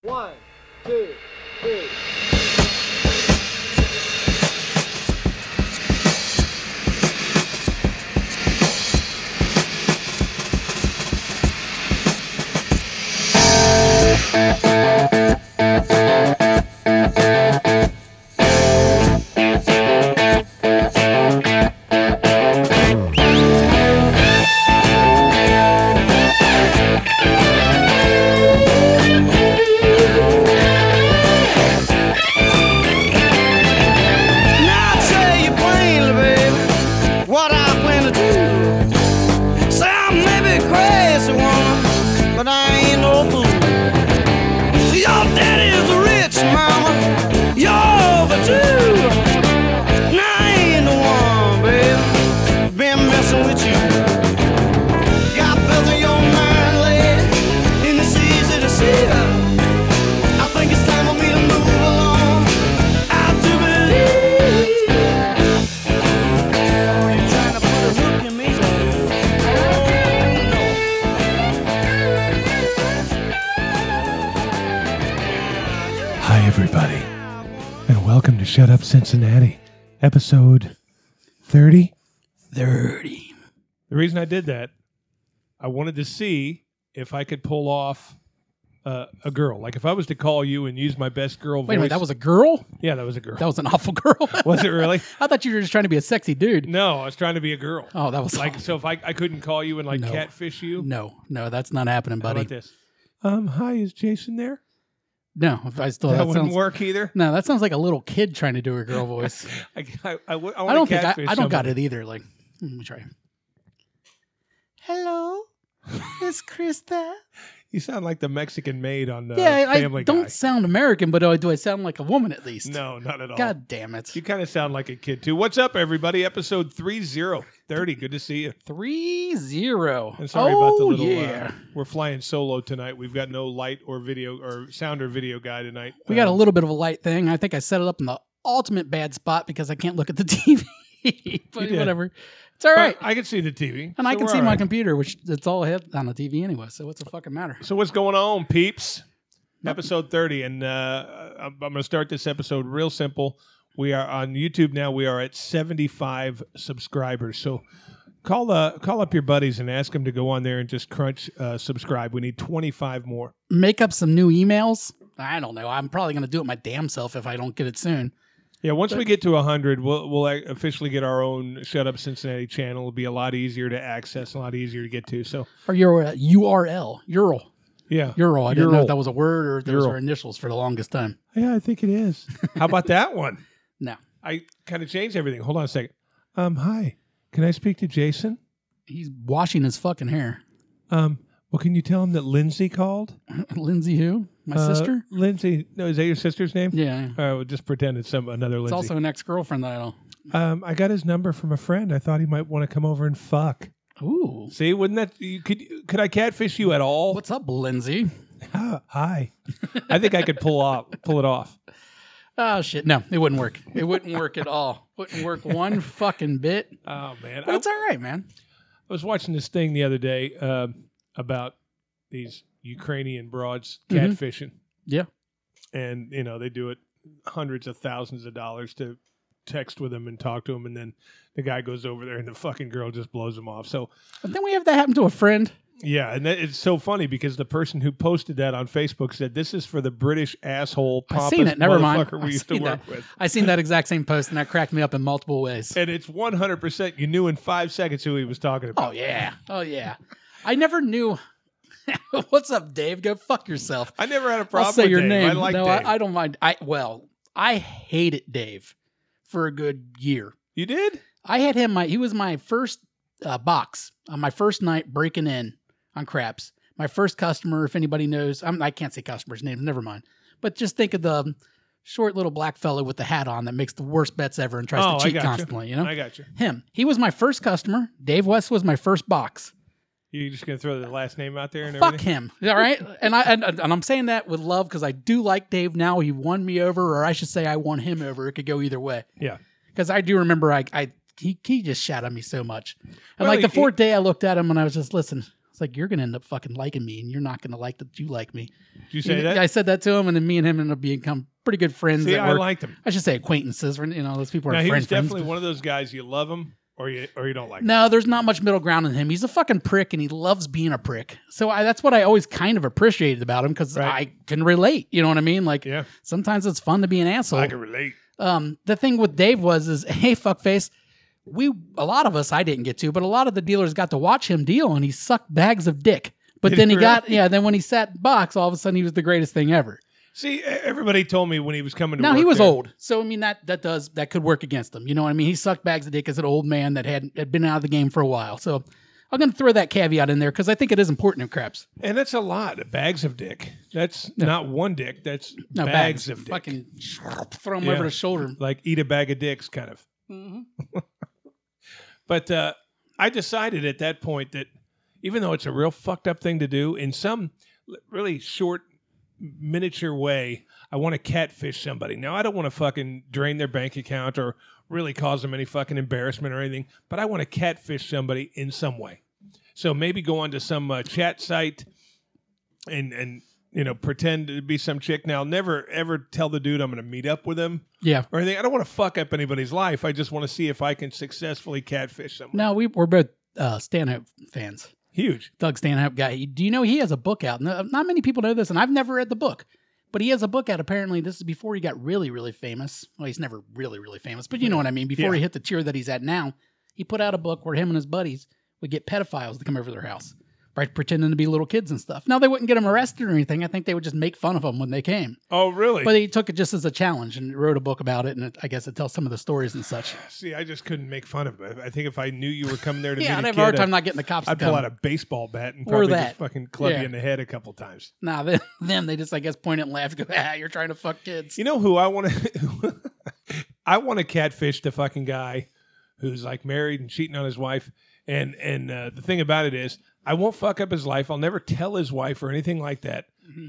1, 2, 3. Shut Up Cincinnati, episode 30. 30. The reason I did that, I wanted to see if I could pull off a girl. Like if I was to call you and use my best girl voice. Wait a minute, that was a girl? Yeah, that was a girl. That was an awful girl. Was it really? I thought you were just trying to be a sexy dude. No, I was trying to be a girl. Oh, that was like awful. So if I couldn't call you and No. catfish you? No, that's not happening, buddy. How about this? Hi, is Jason there? No, if I still that wouldn't sounds, work either. No, that sounds like a little kid trying to do a girl voice. I don't think I don't got it either. Like, let me try. Hello, is Chris there? You sound like the Mexican maid on I Family Guy. don't sound American, but do I sound like a woman at least? No, not at all. God damn it. You kind of sound like a kid too. What's up, everybody? Episode 30. Good to see you. 30. And sorry about the little. Yeah. We're flying solo tonight. We've got no light or video or sound or video guy tonight. We got a little bit of a light thing. I think I set it up in the ultimate bad spot because I can't look at the TV. But whatever. It's all right. I can see the TV. And I can see my computer, which it's all ahead on the TV anyway. So what's the fucking matter? So what's going on, peeps? Episode 30. And I'm going to start this episode real simple. We are on YouTube now. We are at 75 subscribers. So call up your buddies and ask them to go on there and just crunch subscribe. We need 25 more. Make up some new emails. I don't know. I'm probably going to do it my damn self if I don't get it soon. Yeah, once we get to 100, we'll officially get our own Shut Up Cincinnati channel. It'll be a lot easier to access, a lot easier to get to. So, or your URL, URL. Yeah, URL. I didn't know if that was a word or if those were initials for the longest time. Yeah, I think it is. How about that one? No, I kind of changed everything. Hold on a second. Hi, can I speak to Jason? He's washing his fucking hair. Well, can you tell him that Lindsay called? Lindsay who? My sister? Lindsay. No, is that your sister's name? Yeah. We'll just pretend it's another Lindsay. It's also an ex-girlfriend that I know. I got his number from a friend. I thought he might want to come over and fuck. Ooh. See, wouldn't that could I catfish you at all? What's up, Lindsay? Hi. I think I could pull it off. Oh shit. No, it wouldn't work. It wouldn't work at all. Wouldn't work one fucking bit. Oh man. But it's all right, man. I was watching this thing the other day about these Ukrainian broads catfishing. Yeah. And, they do it hundreds of thousands of dollars to text with them and talk to them. And then the guy goes over there and the fucking girl just blows him off. So, but then we have that happen to a friend. Yeah. And it's so funny because the person who posted that on Facebook said, this is for the British asshole pompous motherfucker we used to work with. I seen that exact same post and that cracked me up in multiple ways. And it's 100%. You knew in 5 seconds who he was talking about. Oh, yeah. I never knew. What's up, Dave? Go fuck yourself. I never had a problem I'll say with your Dave. name. I like no, Dave. I don't mind. I hated Dave for a good year. You did? I had him. He was my first box on my first night breaking in on Craps. My first customer, if anybody knows. I can't say customers' names. Never mind. But just think of the short little black fellow with the hat on that makes the worst bets ever and tries to cheat constantly. You know? I got you. Him. He was my first customer. Dave West was my first box. You just gonna throw the last name out there and Fuck everything? him. All right. And I'm saying that with love because I do like Dave now. He won me over, or I should say I won him over. It could go either way. Yeah. Because I do remember he just shat on me so much. And the fourth day I looked at him and I was just, listen, It's like, you're going to end up fucking liking me, and you're not going to like that you like me. Did you say that? I said that to him, and then me and him ended up becoming pretty good friends. See, at I work. liked him. I should say acquaintances. Those people Now, are he friends. was definitely one of those guys, you love him or you don't like him. No, there's not much middle ground in him. He's a fucking prick, and he loves being a prick. So that's what I always kind of appreciated about him, because I can relate. You know what I mean? Like, sometimes it's fun to be an asshole. I can relate. The thing with Dave is, hey, fuckface, a lot of us, I didn't get to, but a lot of the dealers got to watch him deal, and he sucked bags of dick. But then then when he sat in box, all of a sudden he was the greatest thing ever. See, everybody told me when he was coming to now work he was there, old, so I mean that could work against him. You know what I mean? He sucked bags of dick as an old man that had been out of the game for a while. So I'm going to throw that caveat in there because I think it is important in craps. And that's a lot of bags of dick. That's not one dick. That's bags of dick. Fucking throw them over the shoulder. Like eat a bag of dicks, kind of. Mm-hmm. But I decided at that point that even though it's a real fucked up thing to do, in some really short, miniature way, I want to catfish somebody. Now, I don't want to fucking drain their bank account or really cause them any fucking embarrassment or anything, but I want to catfish somebody in some way. So maybe go onto some chat site and pretend to be some chick. Now, I'll never, ever tell the dude I'm going to meet up with him. Yeah. Or anything. I don't want to fuck up anybody's life. I just want to see if I can successfully catfish someone. No, we're both Stanhope fans. Huge. Doug Stanhope guy. Do you know he has a book out? Not many people know this, and I've never read the book. But he has a book out, apparently. This is before he got really, really famous. Well, he's never really, really famous, but you know what I mean. Before he hit the tier that he's at now, he put out a book where him and his buddies would get pedophiles to come over their house, right, pretending to be little kids and stuff. Now, they wouldn't get them arrested or anything. I think they would just make fun of them when they came. Oh, really? But he took it just as a challenge and wrote a book about it, and I guess it tells some of the stories and such. See, I just couldn't make fun of him. I think if I knew you were coming there to meet a I'd kid, have a hard time not getting the cops I'd to pull come. out a baseball bat and probably just fucking club you in the head a couple times. Nah, then they just, I guess, point and laugh and go, you're trying to fuck kids. You know who I want to... I want to catfish the fucking guy who's like married and cheating on his wife. And the thing about it is, I won't fuck up his life. I'll never tell his wife or anything like that.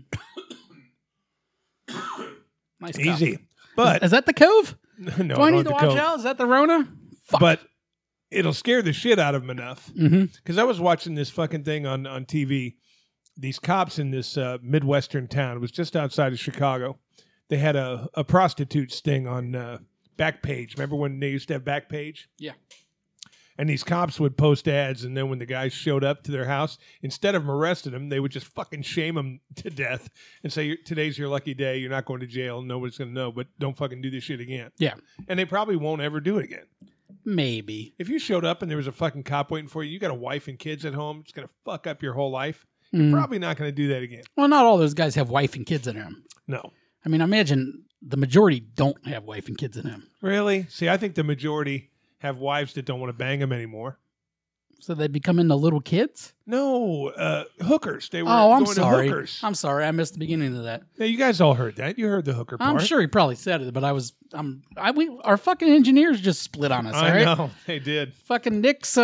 Mm-hmm. Nice Easy. cup. But is that the Cove? No, Do I need to watch out? Is that the Rona? Fuck. But it'll scare the shit out of him enough. Because I was watching this fucking thing on TV. These cops in this Midwestern town. It was just outside of Chicago. They had a prostitute sting on Backpage. Remember when they used to have Backpage? Yeah. And these cops would post ads, and then when the guys showed up to their house, instead of arresting them, they would just fucking shame them to death and say, today's your lucky day. You're not going to jail. Nobody's going to know, but don't fucking do this shit again. Yeah. And they probably won't ever do it again. Maybe. If you showed up and there was a fucking cop waiting for you, you got a wife and kids at home, it's going to fuck up your whole life. You're probably not going to do that again. Well, not all those guys have wife and kids in them. No. I mean, I imagine the majority don't have wife and kids in them. Really? See, I think the majority have wives that don't want to bang them anymore. So they become into little kids? No, hookers. They were I'm going sorry. to hookers. I'm sorry. I missed the beginning of that. Yeah, you guys all heard that. You heard the hooker part. I'm sure he probably said it, but our fucking engineers just split on us. I all right? know. They did. Fucking Nick's,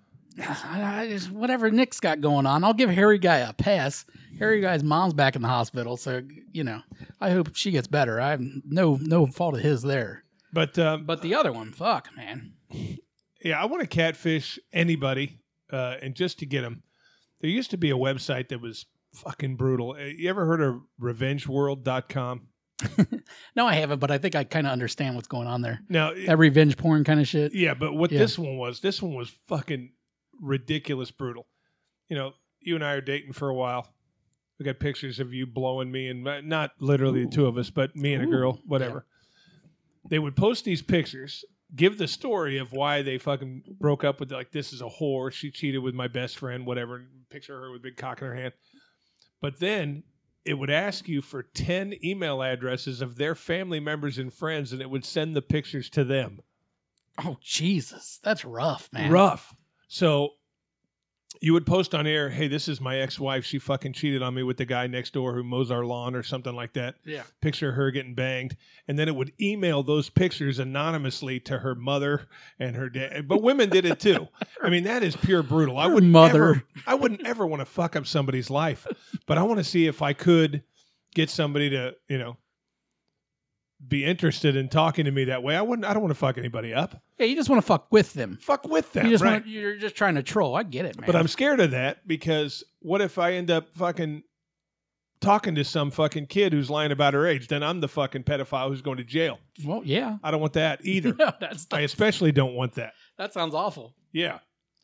whatever Nick's got going on, I'll give Harry Guy a pass. Harry Guy's mom's back in the hospital, so, I hope she gets better. I have no fault of his there. But the other one, fuck, man. Yeah, I want to catfish anybody, and just to get them. There used to be a website that was fucking brutal. You ever heard of RevengeWorld.com? No, I haven't, but I think I kind of understand what's going on there. Now, that revenge porn kind of shit. Yeah, but this one was fucking ridiculous brutal. You and I are dating for a while. We got pictures of you blowing me, and not literally the two of us, but me and a girl, whatever. Yeah. They would post these pictures, give the story of why they fucking broke up with, like, this is a whore, she cheated with my best friend, whatever, picture her with a big cock in her hand. But then it would ask you for 10 email addresses of their family members and friends, and it would send the pictures to them. Oh, Jesus. That's rough, man. Rough. So you would post on air, hey, this is my ex-wife. She fucking cheated on me with the guy next door who mows our lawn or something like that. Yeah. Picture of her getting banged. And then it would email those pictures anonymously to her mother and her dad. But women did it too. I mean, that is pure brutal. I wouldn't ever want to fuck up somebody's life. But I want to see if I could get somebody to, be interested in talking to me that way. I don't want to fuck anybody up. Yeah, you just want to fuck with them. Fuck with them, right? You're just trying to troll. I get it, man. But I'm scared of that because what if I end up fucking talking to some fucking kid who's lying about her age? Then I'm the fucking pedophile who's going to jail. Well, yeah. I don't want that either. No, I especially don't want that. that sounds awful. Yeah.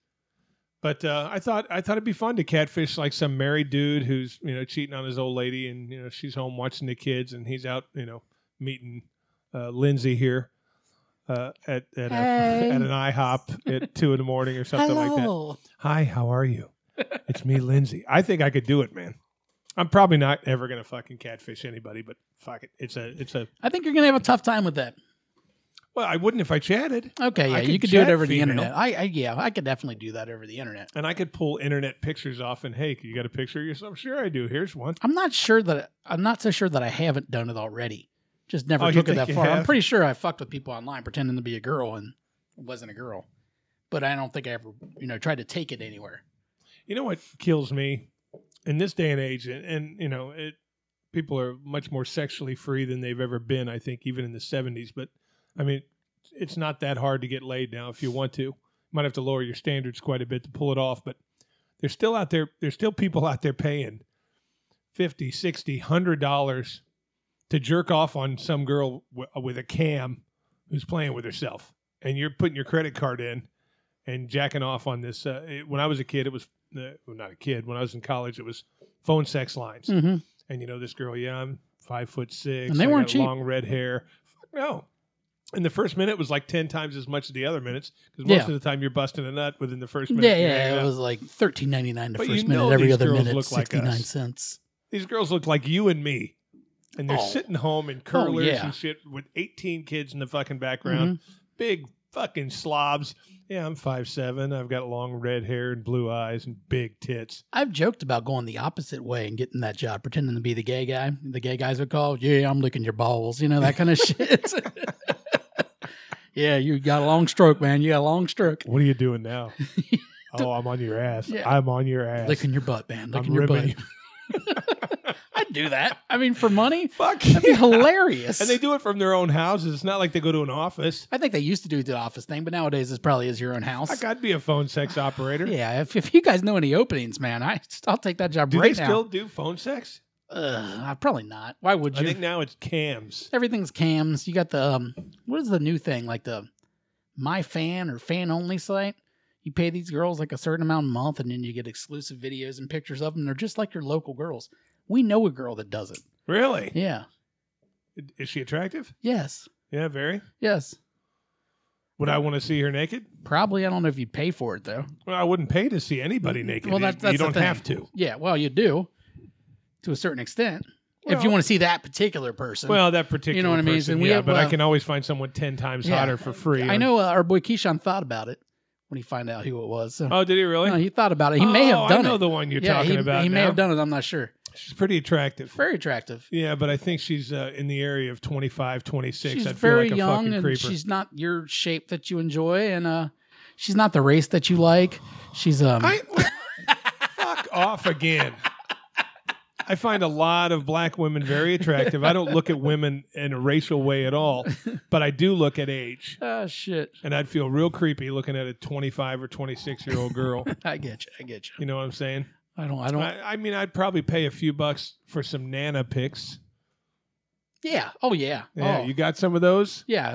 But I thought it'd be fun to catfish like some married dude who's, cheating on his old lady, and she's home watching the kids, and he's out, meeting Lindsay here at an IHOP at 2 a.m. or something like that. Hi, how are you? It's me, Lindsay. I think I could do it, man. I'm probably not ever gonna fucking catfish anybody, but fuck it. It's a. I think you're gonna have a tough time with that. Well, I wouldn't if I chatted. Okay, yeah, you could do it over the internet. I could definitely do that over the internet. And I could pull internet pictures off and, hey, you got a picture of yourself? Sure I do. Here's one. I'm not so sure that I haven't done it already. Just never took it that far. I'm pretty sure I fucked with people online pretending to be a girl and it wasn't a girl. But I don't think I ever, tried to take it anywhere. You know what kills me in this day and age, and people are much more sexually free than they've ever been, I think, even in the 70s. But I mean, it's not that hard to get laid now if you want to. Might have to lower your standards quite a bit to pull it off, but there's still people out there paying $50, $60, $100 to jerk off on some girl with a cam who's playing with herself. And you're putting your credit card in and jacking off on this. When I was a kid, it was not a kid. When I was in college, it was phone sex lines. Mm-hmm. And this girl, I'm 5'6", and they weren't cheap. Long red hair. Fuck no. And the first minute was like 10 times as much as the other minutes because most of the time you're busting a nut within the first minute. Yeah, it was like $13.99 the first minute. Every other minute, look 69 like cents. These girls look like you and me, and they're sitting home in curlers and shit with 18 kids in the fucking background. Mm-hmm. Big fucking slobs. Yeah, I'm 5'7". I've got long red hair and blue eyes and big tits. I've joked about going the opposite way and getting that job, pretending to be the gay guy. The gay guys would call, yeah, I'm licking your balls, that kind of shit. Yeah, you got a long stroke, man. You got a long stroke. What are you doing now? Oh, I'm on your ass. Yeah. I'm on your ass. Licking your butt, man. Licking your butt. I'd do that. I mean, for money? Fuck. That'd be hilarious. And they do it from their own houses. It's not like they go to an office. I think they used to do the office thing, but nowadays it probably is your own house. Fuck, I'd be a phone sex operator. Yeah, if you guys know any openings, man, I'll take that job right now. Do they still do phone sex? Probably not. Why would you? I think now it's cams. Everything's cams. You got the what is the new thing, like the My Fan or fan only site? You pay these girls like a certain amount a month, and then you get exclusive videos and pictures of them. They're just like your local girls. We know a girl that does it. Really? Yeah. Is she attractive? Yes. Yeah, very. Yes. Would I want to see her naked? Probably. I don't know if you'd pay for it though. Well, I wouldn't pay to see anybody naked. Well, that's you don't have to. Yeah. Well, you do. To a certain extent, if you want to see that particular person. Well, that particular you know what I mean? person, but I can always find someone 10 times hotter for free. I know our boy Keyshawn thought about it when he found out who it was. So. Oh, did he really? No, he thought about it. He may have done it. I know the one you're talking about. He may have done it. I'm not sure. She's pretty attractive. Very attractive. Yeah, but I think she's in the area of 25, 26. She's I'd very feel like young, a fucking and creeper. she's not your shape that you enjoy, and she's not the race that you like. She's Fuck off again. I find a lot of black women very attractive. I don't look at women in a racial way at all, but I do look at age. Oh, shit. And I'd feel real creepy looking at a 25 or 26-year-old girl. I get you. You know what I'm saying? I don't. I mean, I'd probably pay a few bucks for some Nana pics. Yeah. Oh, yeah. Yeah, oh. You got some of those? Yeah.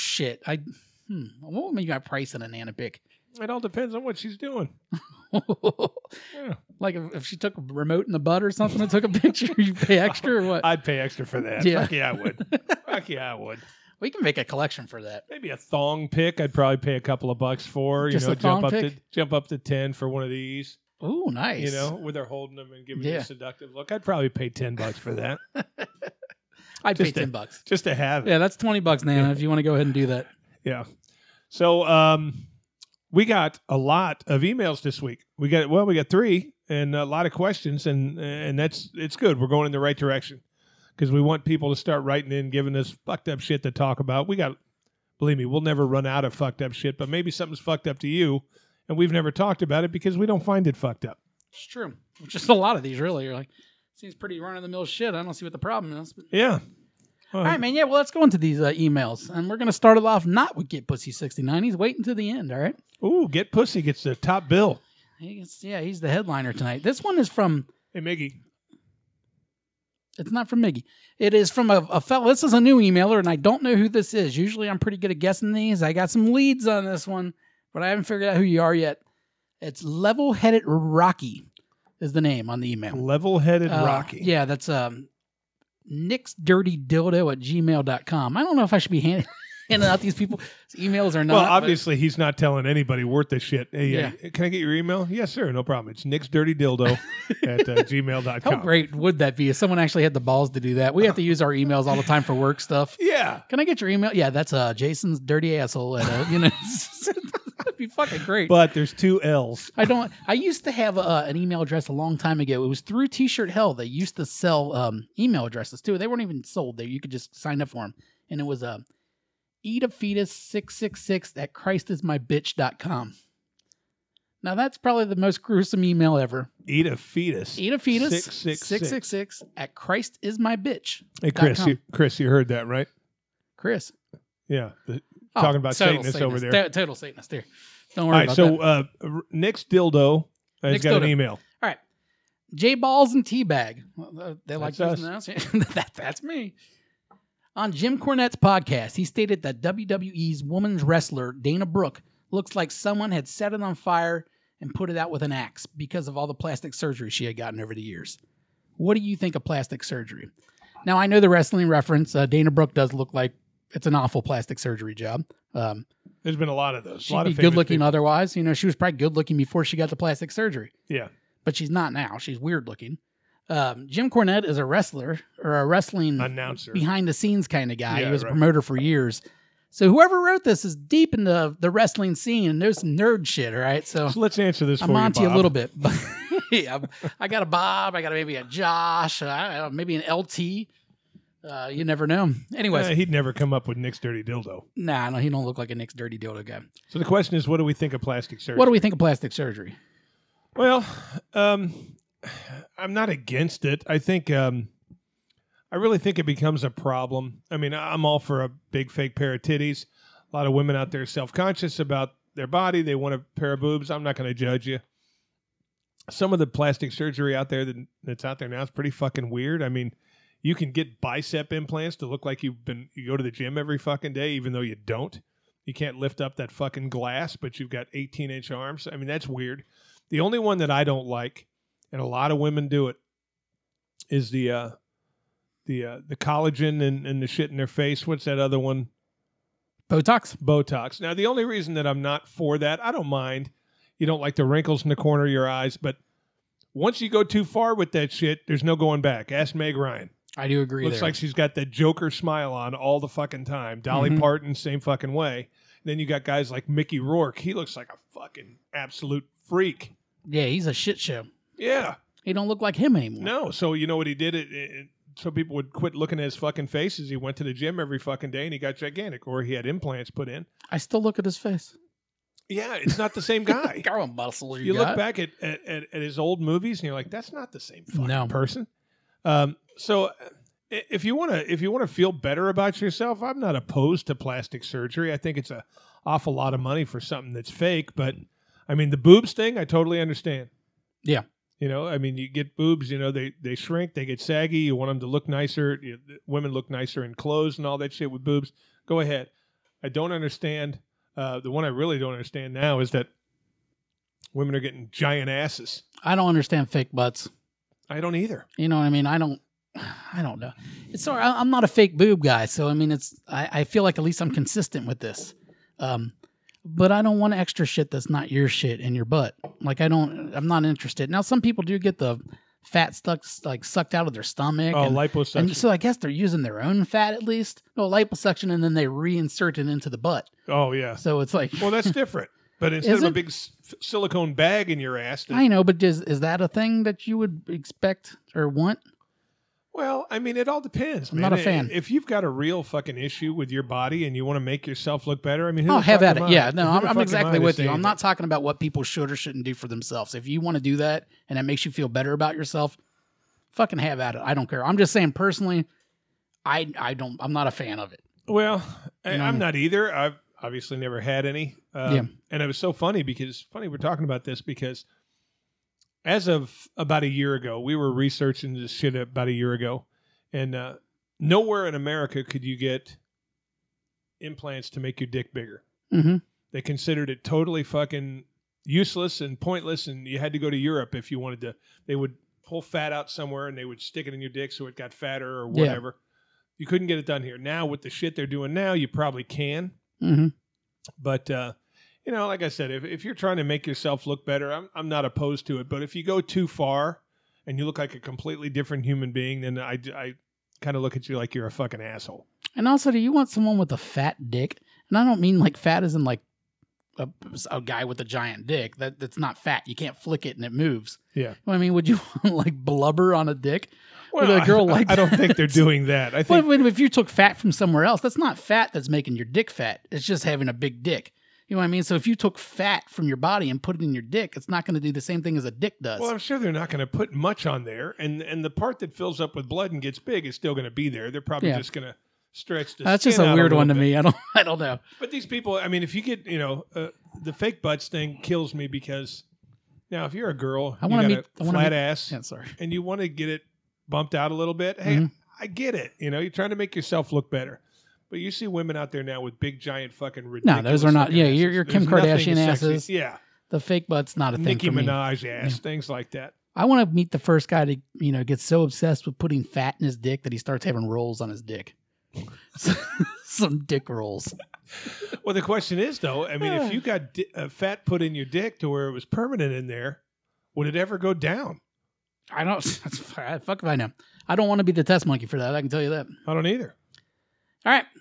What would you got price in a Nana pic? It all depends on what she's doing. Yeah. Like if she took a remote in the butt or something and took a picture, you pay extra or what? I'd pay extra for that. Yeah. Fuck yeah, I would. Fuck yeah, I would. We can make a collection for that. Maybe a thong pic. I'd probably pay a couple of bucks for. Just a thong pic? Jump up to 10 for one of these. Ooh, nice. Where they're holding them and giving you a seductive look. I'd probably pay $10 for that. I'd pay $10 just to have it. Yeah, that's $20, Nana. If you want to go ahead and do that. Yeah. So we got a lot of emails this week. We got 3 and a lot of questions, and it's good. We're going in the right direction because we want people to start writing in, giving us fucked up shit to talk about. Believe me, we'll never run out of fucked up shit, but maybe something's fucked up to you, and we've never talked about it because we don't find it fucked up. It's true. Just a lot of these, really. You're like, seems pretty run-of-the-mill shit. I don't see what the problem is. But... Yeah. All right, man. Yeah, well, let's go into these emails. And we're going to start it off not with Get Pussy 69. He's waiting to the end, all right? Ooh, Get Pussy gets the top bill. He's the headliner tonight. This one is from... Hey, Miggy. It's not from Miggy. It is from a fellow. This is a new emailer, and I don't know who this is. Usually I'm pretty good at guessing these. I got some leads on this one, but I haven't figured out who you are yet. It's Level-Headed Rocky is the name on the email. Level-Headed Rocky. Yeah, that's nicksdirtydildo@gmail.com. I don't know if I should be handing out these people's emails or not. Well, obviously, he's not telling anybody worth a shit. Hey, Yeah. Can I get your email? Yes, sir. No problem. It's nicksdirtydildo at gmail.com. How great would that be if someone actually had the balls to do that? We have to use our emails all the time for work stuff. Yeah. Can I get your email? Yeah, that's Jason's dirty asshole at that'd be fucking great. But there's 2 L's. I used to have an email address a long time ago. It was through T-Shirt Hell. They used to sell email addresses too. They weren't even sold there. You could just sign up for them. And it was eatafetus666 at christismybitch.com. Now that's probably the most gruesome email ever. Eat a fetus. 666 at christismybitch. Hey, Chris, you heard that, right? Chris. Yeah. Talking about Satanists over there. Total Satanist there. Don't All worry right, about that. so Nick's Dildo has Nick's got Dildo. an email. All right. J Balls and Teabag. They like That's this announcement. That's me. On Jim Cornette's podcast, he stated that WWE's women's wrestler, Dana Brooke, looks like someone had set it on fire and put it out with an axe because of all the plastic surgery she had gotten over the years. What do you think of plastic surgery? Now, I know the wrestling reference. Dana Brooke does look like it's an awful plastic surgery job. There's been a lot of those. She'd be good looking otherwise. You know, she was probably good looking before she got the plastic surgery. Yeah. But she's not now. She's weird looking. Jim Cornette is a wrestler or a wrestling announcer, behind the scenes kind of guy. Yeah, he was right. a promoter for years. So whoever wrote this is deep into the wrestling scene and there's some nerd shit. All right. So let's answer this for I'm you, on to you a Bob. little bit. But yeah, I got a Bob. I got maybe a Josh. I don't know, maybe an LT. You never know. Anyways, he'd never come up with Nick's Dirty Dildo. Nah, no, he don't look like a Nick's Dirty Dildo guy. So the question is, what do we think of plastic surgery? What do we think of plastic surgery? Well, I'm not against it. I think I really think it becomes a problem. I mean, I'm all for a big fake pair of titties. A lot of women out there self-conscious about their body. They want a pair of boobs. I'm not going to judge you. Some of the plastic surgery out there that's out there now is pretty fucking weird. I mean, you can get bicep implants to look like you go to the gym every fucking day, even though you don't. You can't lift up that fucking glass, but you've got 18-inch arms. I mean, that's weird. The only one that I don't like, and a lot of women do it, is the collagen and the shit in their face. What's that other one? Botox. Now, the only reason that I'm not for that, I don't mind. You don't like the wrinkles in the corner of your eyes, but once you go too far with that shit, there's no going back. Ask Meg Ryan. I do agree. Looks like she's got that Joker smile on all the fucking time. Dolly Parton, same fucking way. Then you got guys like Mickey Rourke. He looks like a fucking absolute freak. Yeah, he's a shit show. Yeah. He don't look like him anymore. No. So you know what he did? So people would quit looking at his fucking face as he went to the gym every fucking day and he got gigantic, or he had implants put in. I still look at his face. Yeah, it's not the same guy. Got what muscle You look back at his old movies and you're like, that's not the same fucking person. So if you want to feel better about yourself, I'm not opposed to plastic surgery. I think it's an awful lot of money for something that's fake. But I mean, the boobs thing, I totally understand. Yeah. You know, I mean, you get boobs, you know, they shrink, they get saggy. You want them to look nicer. Women look nicer in clothes and all that shit with boobs. Go ahead. I don't understand. The one I really don't understand now is that women are getting giant asses. I don't understand fake butts. I don't either. You know what I mean? I don't know. It's sorry, I'm not a fake boob guy, so I mean, I feel like at least I'm consistent with this. But I don't want extra shit that's not your shit in your butt. Like I'm not interested. Now, some people do get the fat sucked out of their stomach. Oh, liposuction. And so I guess they're using their own fat at least. No, liposuction, and then they reinsert it into the butt. Oh, yeah. So it's like... Well, that's different. But instead of a big silicone bag in your ass... I know, but is that a thing that you would expect or want? Well, I mean, it all depends, man. I'm not a fan. If you've got a real fucking issue with your body and you want to make yourself look better, I mean, I'll have at it. Yeah, no, Who the I'm fuck exactly am I with to you. say I'm not that? talking about what people should or shouldn't do for themselves. If you want to do that and that makes you feel better about yourself, fucking have at it. I don't care. I'm just saying personally, I'm not a fan of it. Well, You know, I'm not either. I've obviously never had any. Yeah. And it was so funny we're talking about this because as of about a year ago, we were researching this shit about a year ago, and nowhere in America could you get implants to make your dick bigger. Mm-hmm. They considered it totally fucking useless and pointless, and you had to go to Europe if you wanted to. They would pull fat out somewhere and they would stick it in your dick so it got fatter or whatever. You couldn't get it done here. Now, with the shit they're doing now, you probably can. Mm-hmm. But, like I said, if you're trying to make yourself look better, I'm not opposed to it. But if you go too far and you look like a completely different human being, then I kind of look at you like you're a fucking asshole. And also, do you want someone with a fat dick? And I don't mean like fat as in like a guy with a giant dick. That's not fat. You can't flick it and it moves. Yeah. You know what I mean, would you want like blubber on a dick? Well, Would a girl like I don't that? think they're doing that. I think Well, if you took fat from somewhere else, that's not fat that's making your dick fat. It's just having a big dick. You know what I mean? So if you took fat from your body and put it in your dick, it's not going to do the same thing as a dick does. Well, I'm sure they're not going to put much on there, and the part that fills up with blood and gets big is still going to be there. They're probably just going to stretch the That's skin just a out weird little one to bit. me. I don't know. But these people, I mean, if you get, the fake butts thing kills me because now if you're a girl, I you wanna got meet- a I wanna flat meet- ass, Yeah, sorry. and you want to get it bumped out a little bit, hey, Mhm. I get it. You're trying to make yourself look better. But you see women out there now with big, giant, fucking ridiculous. No, those are not. looking Yeah, asses. your Kim There's nothing Kardashian sexy. asses. Yeah, The fake butt's not a thing Nicki for me. Minaj ass, things like that. I want to meet the first guy to get so obsessed with putting fat in his dick that he starts having rolls on his dick. Some dick rolls. Well, the question is, though, I mean, if you got fat put in your dick to where it was permanent in there, would it ever go down? I don't. Fuck if I know. I don't want to be the test monkey for that. I can tell you that. I don't either. All right.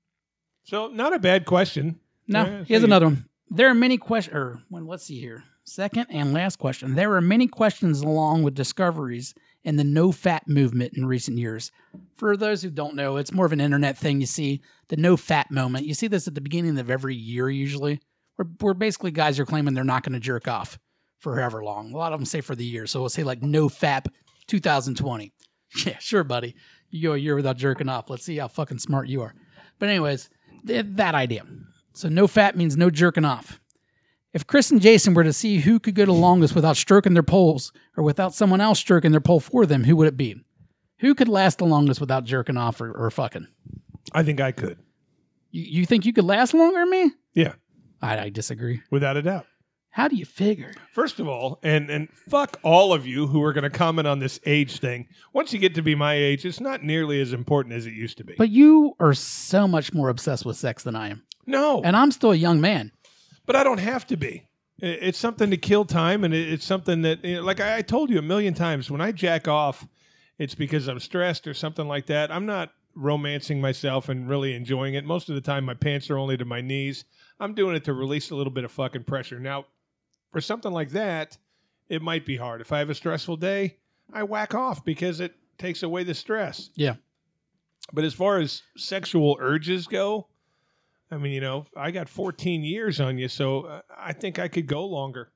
So, not a bad question. Now, Yeah, here's so another one. There are many questions. Let's see here. Second and last question. There are many questions along with discoveries in the no-fat movement in recent years. For those who don't know, it's more of an internet thing. You see the no-fat moment. You see this at the beginning of every year usually, where basically guys are claiming they're not going to jerk off for however long. A lot of them say for the year. So we'll say like no-fap 2020. Yeah, sure, buddy. You go a year without jerking off. Let's see how fucking smart you are. But anyways, that idea. So no fat means no jerking off. If Chris and Jason were to see who could go the longest without stroking their poles or without someone else stroking their pole for them, who would it be? Who could last the longest without jerking off or fucking? I think I could. You think you could last longer than me? Yeah, I disagree. without a doubt. How do you figure? First of all, and fuck all of you who are going to comment on this age thing. Once you get to be my age, it's not nearly as important as it used to be. But you are so much more obsessed with sex than I am. No, And I'm still a young man. but I don't have to be. It's something to kill time, and it's something that, like I told you a million times, when I jack off, it's because I'm stressed or something like that. I'm not romancing myself and really enjoying it. Most of the time, my pants are only to my knees. I'm doing it to release a little bit of fucking pressure. Now, for something like that, it might be hard. If I have a stressful day, I whack off because it takes away the stress. Yeah. But as far as sexual urges go, I mean, I got 14 years on you, so I think I could go longer.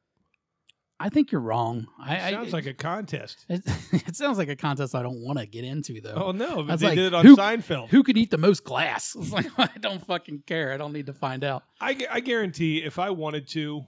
I think you're wrong. Sounds like a contest. It sounds like a contest I don't want to get into, though. Oh, no, but That's they like, did it on who- Seinfeld. Who could eat the most glass? It's like, I don't fucking care. I don't need to find out. I guarantee if I wanted to,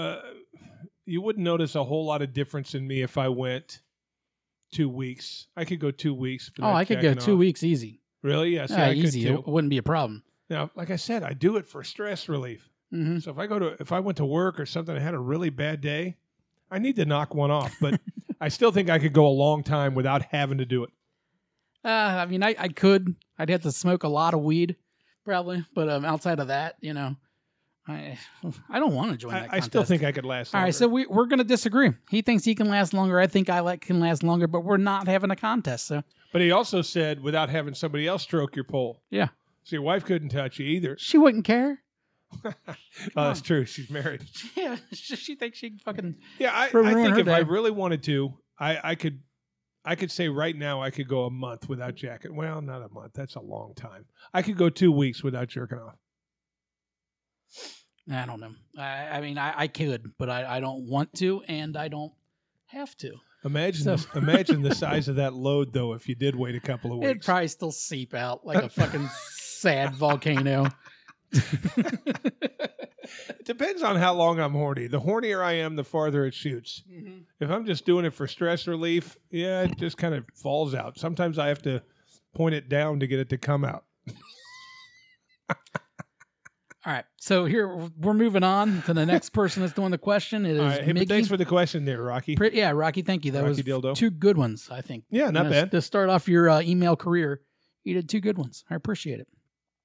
you wouldn't notice a whole lot of difference in me if I went 2 weeks. I could go 2 weeks. Oh, I could go 2 weeks easy. Really? Yes. Yeah, I Easy. could too. It wouldn't be a problem. Now, like I said, I do it for stress relief. Mm-hmm. So if I went to work or something and had a really bad day, I need to knock one off. But I still think I could go a long time without having to do it. I mean, I could. I'd have to smoke a lot of weed, probably. But outside of that, I don't want to join that I contest. still think I could last All longer. right, so we're going to disagree. He thinks he can last longer. I think I can last longer, but we're not having a contest. So But he also said without having somebody else stroke your pole. yeah, So your wife couldn't touch you either. she wouldn't care. Oh, that's true. She's married. Yeah, she thinks she can fucking. Yeah, I For ruin think her if I day. really wanted to, I could say right now I could go a month without jacking. Well, not a month. That's a long time. I could go 2 weeks without jerking off. I don't know. I mean, I could, but I don't want to, and I don't have to. Imagine the size of that load, though, if you did wait a couple of It'd weeks. probably still seep out like a fucking sad volcano. It depends on how long I'm horny. The hornier I am, the farther it shoots. If I'm just doing it for stress relief, yeah, it just kind of falls out. Sometimes I have to point it down to get it to come out. All right. So here we're moving on to the next person that's doing the question. It is All right, hey, but Miggy. thanks for the question there, Rocky. Yeah, Rocky, thank you. That Rocky was Dildo. 2 good ones, I think. Yeah, not bad. To start off your email career, you did 2 good ones. I appreciate it.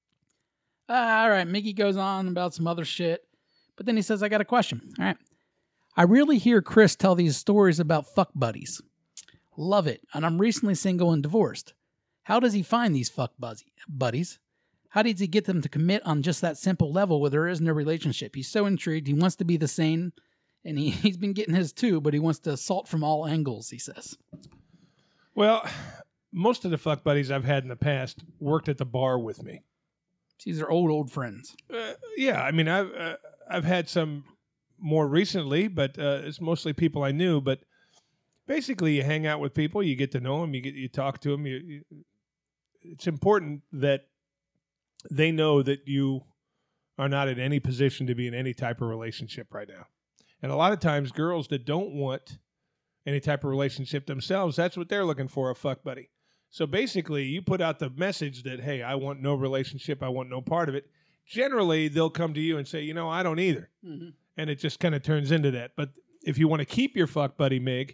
All right, Miggy goes on about some other shit, but then he says, I got a question. All right. I really hear Chris tell these stories about fuck buddies. Love it. And I'm recently single and divorced. How does he find these fuck buddies? How does he get them to commit on just that simple level where there is no relationship? He's so intrigued. He wants to be the same, and he's been getting his too, but he wants to assault from all angles, he says. Well, most of the fuck buddies I've had in the past worked at the bar with me. These are old friends. Yeah, I mean, I've had some more recently, but it's mostly people I knew. But basically, you hang out with people, you get to know them, you talk to them. It's important that they know that you are not in any position to be in any type of relationship right now. And a lot of times, girls that don't want any type of relationship themselves, that's what they're looking for, a fuck buddy. So basically, you put out the message that, hey, I want no relationship, I want no part of it. Generally, they'll come to you and say, I don't either. Mm-hmm. And it just kind of turns into that. But if you want to keep your fuck buddy, Mig,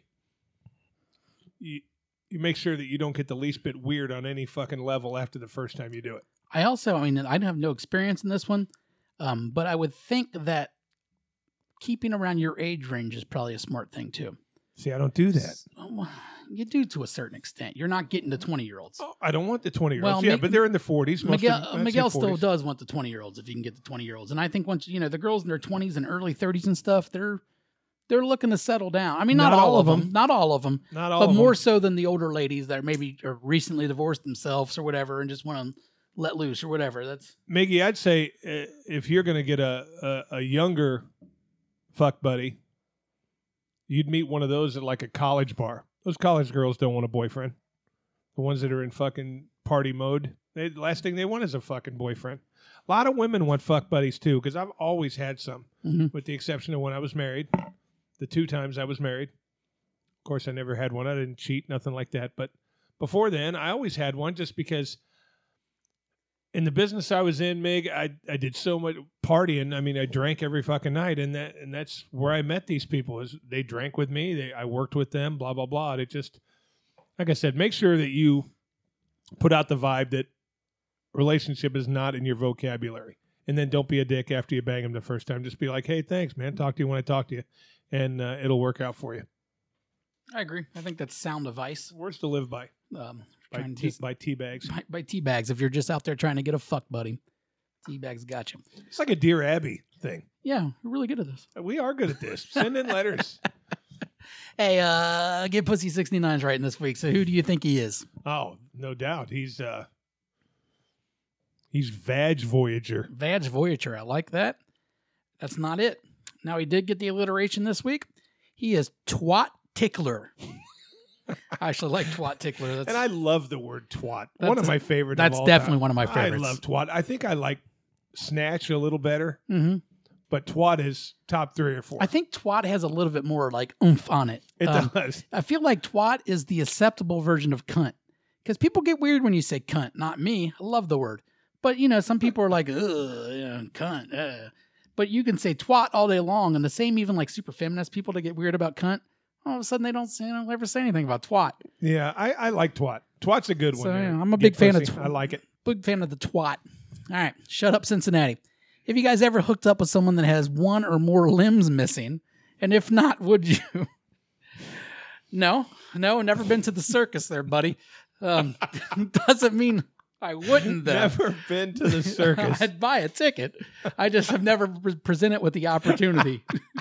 you make sure that you don't get the least bit weird on any fucking level after the first time you do it. I have no experience in this one, but I would think that keeping around your age range is probably a smart thing, too. See, I don't do that. You do to a certain extent. You're not getting the 20-year-olds. Oh, I don't want the 20-year-olds. But they're in their 40s. Miguel still does want the 20-year-olds if you can get the 20-years. And I think once, the girls in their 20s and early 30s and stuff, they're looking to settle down. I mean, not all of them. Not all of them. Not all but of more them. so than the older ladies that maybe are recently divorced themselves or whatever and just want to let loose or whatever. That's Miggy, I'd say if you're going to get a younger fuck buddy, you'd meet one of those at like a college bar. Those college girls don't want a boyfriend. The ones that are in fucking party mode, the last thing they want is a fucking boyfriend. A lot of women want fuck buddies too, because I've always had some, with the exception of when I was married. The 2 times I was married. Of course, I never had one. I didn't cheat, nothing like that. But before then, I always had one just because in the business I was in, Mig, I did so much partying. I mean, I drank every fucking night, and that's where I met these people. Is they drank with me, I worked with them, blah blah blah. And it just, like I said, make sure that you put out the vibe that relationship is not in your vocabulary, and then don't be a dick after you bang them the first time. Just be like, hey, thanks, man. Talk to you when I talk to you, and it'll work out for you. I agree. I think that's sound advice. Words to live by. By tea bags. By tea bags. If you're just out there trying to get a fuck buddy, tea bags got you. It's like a Dear Abby thing. Yeah, we're really good at this. We are good at this. Send in letters. Hey, Get Pussy 69's writing this week. So who do you think he is? Oh, no doubt. He's Vag Voyager. Vag Voyager. I like that. That's not it. Now he did get the alliteration this week. He is Twat Tickler. I actually like Twat Tickler. And I love the word twat. One of my favorites. That's definitely one of my favorites. I love twat. I think I like snatch a little better, but twat is top 3 or 4. I think twat has a little bit more like oomph on it. It does. I feel like twat is the acceptable version of cunt because people get weird when you say cunt. Not me. I love the word, but some people are like, ugh, yeah, cunt. But you can say twat all day long, and the same even like super feminist people that get weird about cunt. All of a sudden, they don't ever say anything about twat. Yeah, I like twat. Twat's a good one. So, yeah, I'm a big fan of twat. I like it. Big fan of the twat. All right, shut up, Cincinnati. Have you guys ever hooked up with someone that has 1 or more limbs missing? And if not, would you? No, never been to the circus there, buddy. Doesn't mean I wouldn't, though. Never been to the circus. I'd buy a ticket. I just have never presented with the opportunity.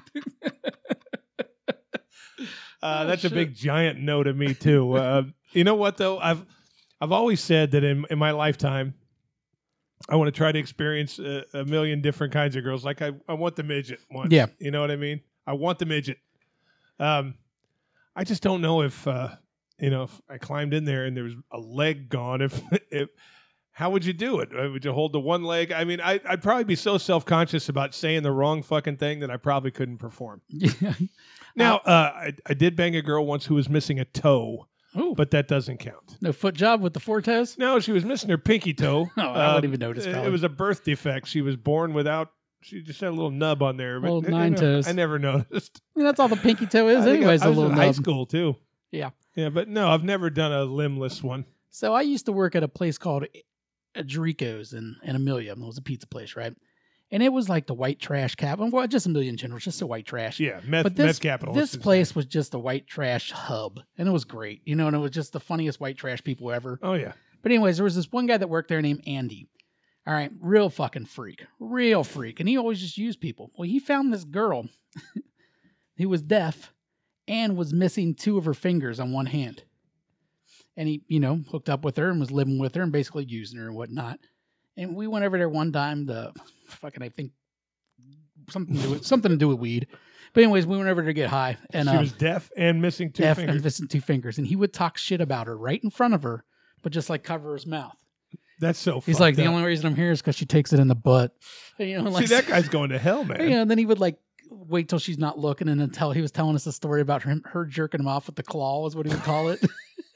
That's a big giant no to me too. You know what though? I've always said that in my lifetime, I want to try to experience a million different kinds of girls. Like I want the midget once. Yeah. You know what I mean? I want the midget. I I just don't know if if I climbed in there and there was a leg gone, if how would you do it? Would you hold the one leg? I mean, I'd probably be so self-conscious about saying the wrong fucking thing that I probably couldn't perform. Now, I did bang a girl once who was missing a toe, but that doesn't count. No foot job with the 4 toes? No, she was missing her pinky toe. I wouldn't even notice. It was a birth defect. She was born without. She just had a little nub on there. But, well, 9 toes. I never noticed. I mean, that's all the pinky toe is, anyways. I was a little in high nub. school too. Yeah. Yeah, but no, I've never done a limbless one. So I used to work at a place called Adrico's in Amelia. It was a pizza place, right? And it was like the white trash capital. Well, just Amelia in general, just a white trash. Yeah, meth, but this, meth capital. This place was just a white trash hub, and it was great. And it was just the funniest white trash people ever. Oh yeah. But anyways, there was this one guy that worked there named Andy. All right, real fucking freak, and he always just used people. Well, he found this girl who was deaf and was missing 2 of her fingers on one hand. And he, hooked up with her and was living with her and basically using her and whatnot. And we went over there one time I think something to do with weed. But anyways, we went over to get high. And she was deaf and missing 2 fingers. And missing 2 fingers. And he would talk shit about her right in front of her, but just like cover his mouth. That's so He's like, the only reason I'm here is because she takes it in the butt. See, that guy's going to hell, man. Yeah, and then he would wait till she's not looking and then he was telling us a story about her jerking him off with the claw is what he would call it.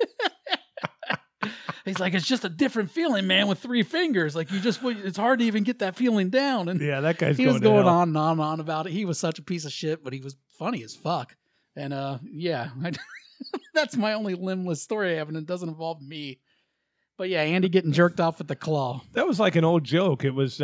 He's like, it's just a different feeling, man, with 3 fingers. Like it's hard to even get that feeling down. And yeah, that guy's he was going on and on and on about it. He was such a piece of shit, but he was funny as fuck. And that's my only limbless story I have, and it doesn't involve me. But yeah, Andy getting jerked off with the claw. That was like an old joke. It was,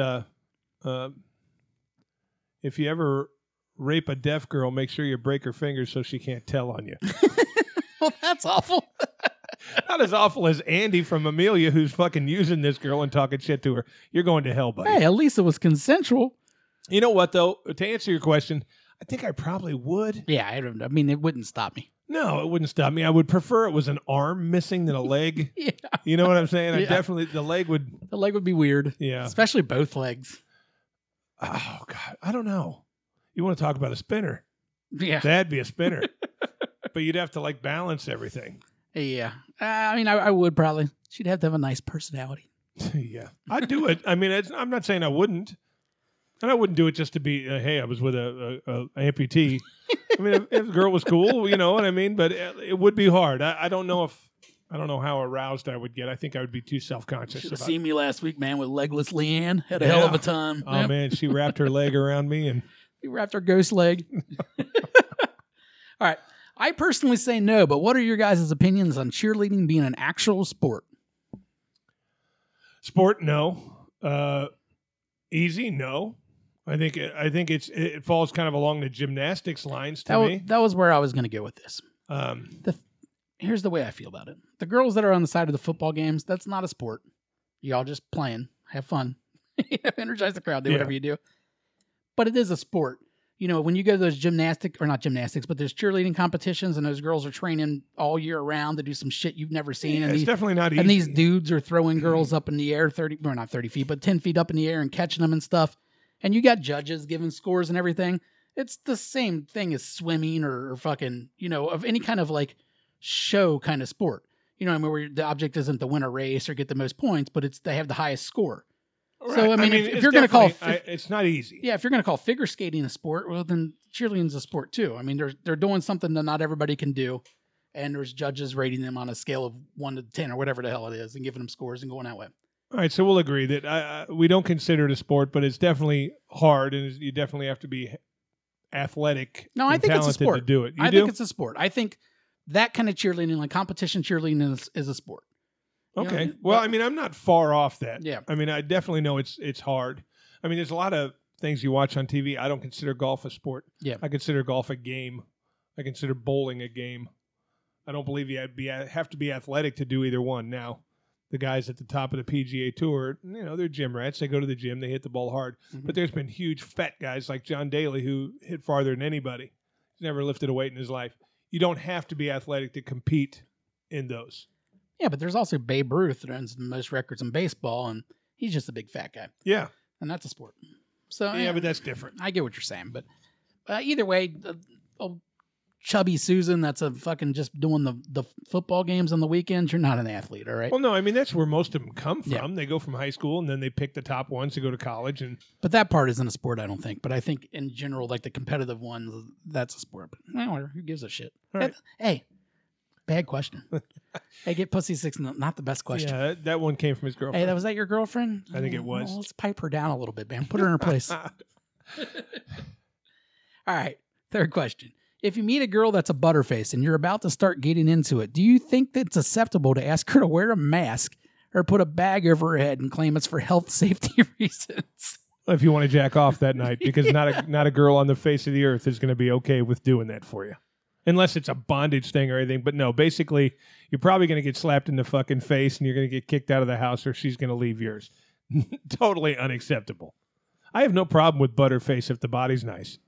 if you ever rape a deaf girl, make sure you break her fingers so she can't tell on you. Well, that's awful. Not as awful as Andy from Amelia, who's fucking using this girl and talking shit to her. You're going to hell, buddy. Hey, at least it was consensual. You know what, though? To answer your question, I think I probably would. Yeah, I mean, it wouldn't stop me. No, it wouldn't stop me. I would prefer it was an arm missing than a leg. Yeah. You know what I'm saying? Yeah. The leg would... The leg would be weird. Yeah. Especially both legs. Oh, God. I don't know. You want to talk about a spinner? Yeah. That'd be a spinner. But you'd have to, balance everything. Yeah. I mean, I would probably. She'd have to have a nice personality. Yeah. I'd do it. I mean, I'm not saying I wouldn't. And I wouldn't do it just to be, hey, I was with a amputee. I mean, if the girl was cool, you know what I mean? But it would be hard. I don't know how aroused I would get. I think I would be too self-conscious. Should have seen me last week, man, with legless Leanne. Had a hell of a time. Oh, yeah. Man, she wrapped her leg around me. And she wrapped her ghost leg. All right. I personally say no, but what are your guys' opinions on cheerleading being an actual sport? Sport, no. Easy, no. I think it falls kind of along the gymnastics lines to me. That was where I was going to go with this. Here's the way I feel about it. The girls that are on the side of the football games, that's not a sport. Y'all just playing. Have fun. Energize the crowd. Do whatever you do. But it is a sport. When you go to those not gymnastics, but there's cheerleading competitions and those girls are training all year round to do some shit you've never seen. Yeah, it's definitely not easy. And these dudes are throwing girls up in the air, not 30 feet, but 10 feet up in the air and catching them and stuff. And you got judges giving scores and everything. It's the same thing as swimming or fucking, of any kind of show kind of sport. Where the object isn't to win a race or get the most points, but they have the highest score. Right. So, I mean if you're going to call... it's not easy. Yeah, if you're going to call figure skating a sport, well, then cheerleading's a sport too. I mean, they're doing something that not everybody can do, and there's judges rating them on a scale of 1 to 10 or whatever the hell it is and giving them scores and going that way. All right, so we'll agree that we don't consider it a sport, but it's definitely hard, and you definitely have to be athletic I think it's a sport. to do it. I think it's a sport. I think that kind of cheerleading, competition cheerleading is a sport. Okay. Well, I mean, I'm not far off that. Yeah. I mean, I definitely know it's hard. I mean, there's a lot of things you watch on TV. I don't consider golf a sport. Yeah. I consider golf a game. I consider bowling a game. I don't believe you have to be athletic to do either one. Now, the guys at the top of the PGA Tour, they're gym rats. They go to the gym. They hit the ball hard. Mm-hmm. But there's been huge fat guys like John Daly who hit farther than anybody. He's never lifted a weight in his life. You don't have to be athletic to compete in those. Yeah, but there's also Babe Ruth that owns the most records in baseball, and he's just a big fat guy. Yeah. And that's a sport. So yeah, but that's different. I get what you're saying. But either way, chubby Susan that's a fucking just doing the football games on the weekends, you're not an athlete, all right? Well, no, I mean, that's where most of them come from. Yeah. They go from high school, and then they pick the top ones to go to college. And But that part isn't a sport, I don't think. But I think in general, like the competitive ones, that's a sport. But whatever, who gives a shit? All right. Hey, bad question. Hey, get pussy 6, not the best question. yeah, that one came from his girlfriend. Hey, was that your girlfriend? I think it was. Well, let's pipe her down a little bit, man. Put her in her place. All right, third question. If you meet a girl that's a butterface and you're about to start getting into it, do you think that it's acceptable to ask her to wear a mask or put a bag over her head and claim it's for health safety reasons? If you want to jack off that night, because not a girl on the face of the earth is going to be okay with doing that for you. Unless it's a bondage thing or anything. But no, basically, you're probably going to get slapped in the fucking face and you're going to get kicked out of the house or she's going to leave yours. Totally unacceptable. I have no problem with butterface if the body's nice.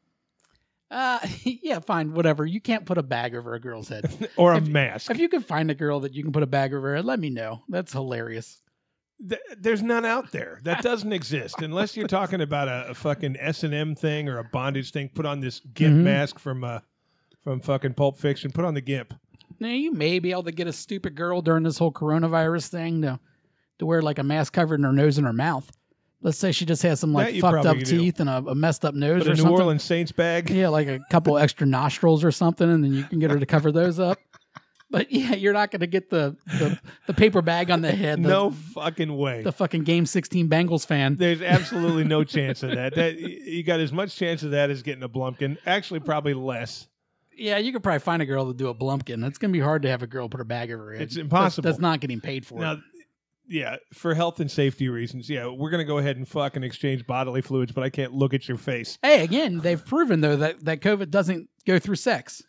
Yeah, fine, whatever. You can't put a bag over a girl's head. Or a mask. If you can find a girl that you can put a bag over her head, let me know. That's hilarious. There's none out there. That doesn't exist. Unless you're talking about a fucking S&M thing or a bondage thing. Put on this GIMP mask from fucking Pulp Fiction. Put on the GIMP. Now, you may be able to get a stupid girl during this whole coronavirus thing to wear like a mask covering her nose and her mouth. Let's say she just has some like fucked up teeth and a messed up nose Put or a something. New Orleans Saints bag. Yeah, like a couple extra nostrils or something, and then you can get her to cover those up. But yeah, you're not going to get the paper bag on the head. No fucking way. The fucking Game 16 Bengals fan. There's absolutely no chance of that. You got as much chance of that as getting a Blumpkin. Actually, probably less. Yeah, you could probably find a girl to do a Blumpkin. It's going to be hard to have a girl put her bag over her head. It's impossible. That's not getting paid for. Now, yeah, for health and safety reasons, yeah, we're going to go ahead and fucking exchange bodily fluids, but I can't look at your face. Hey, again, they've proven, though, that COVID doesn't go through sex.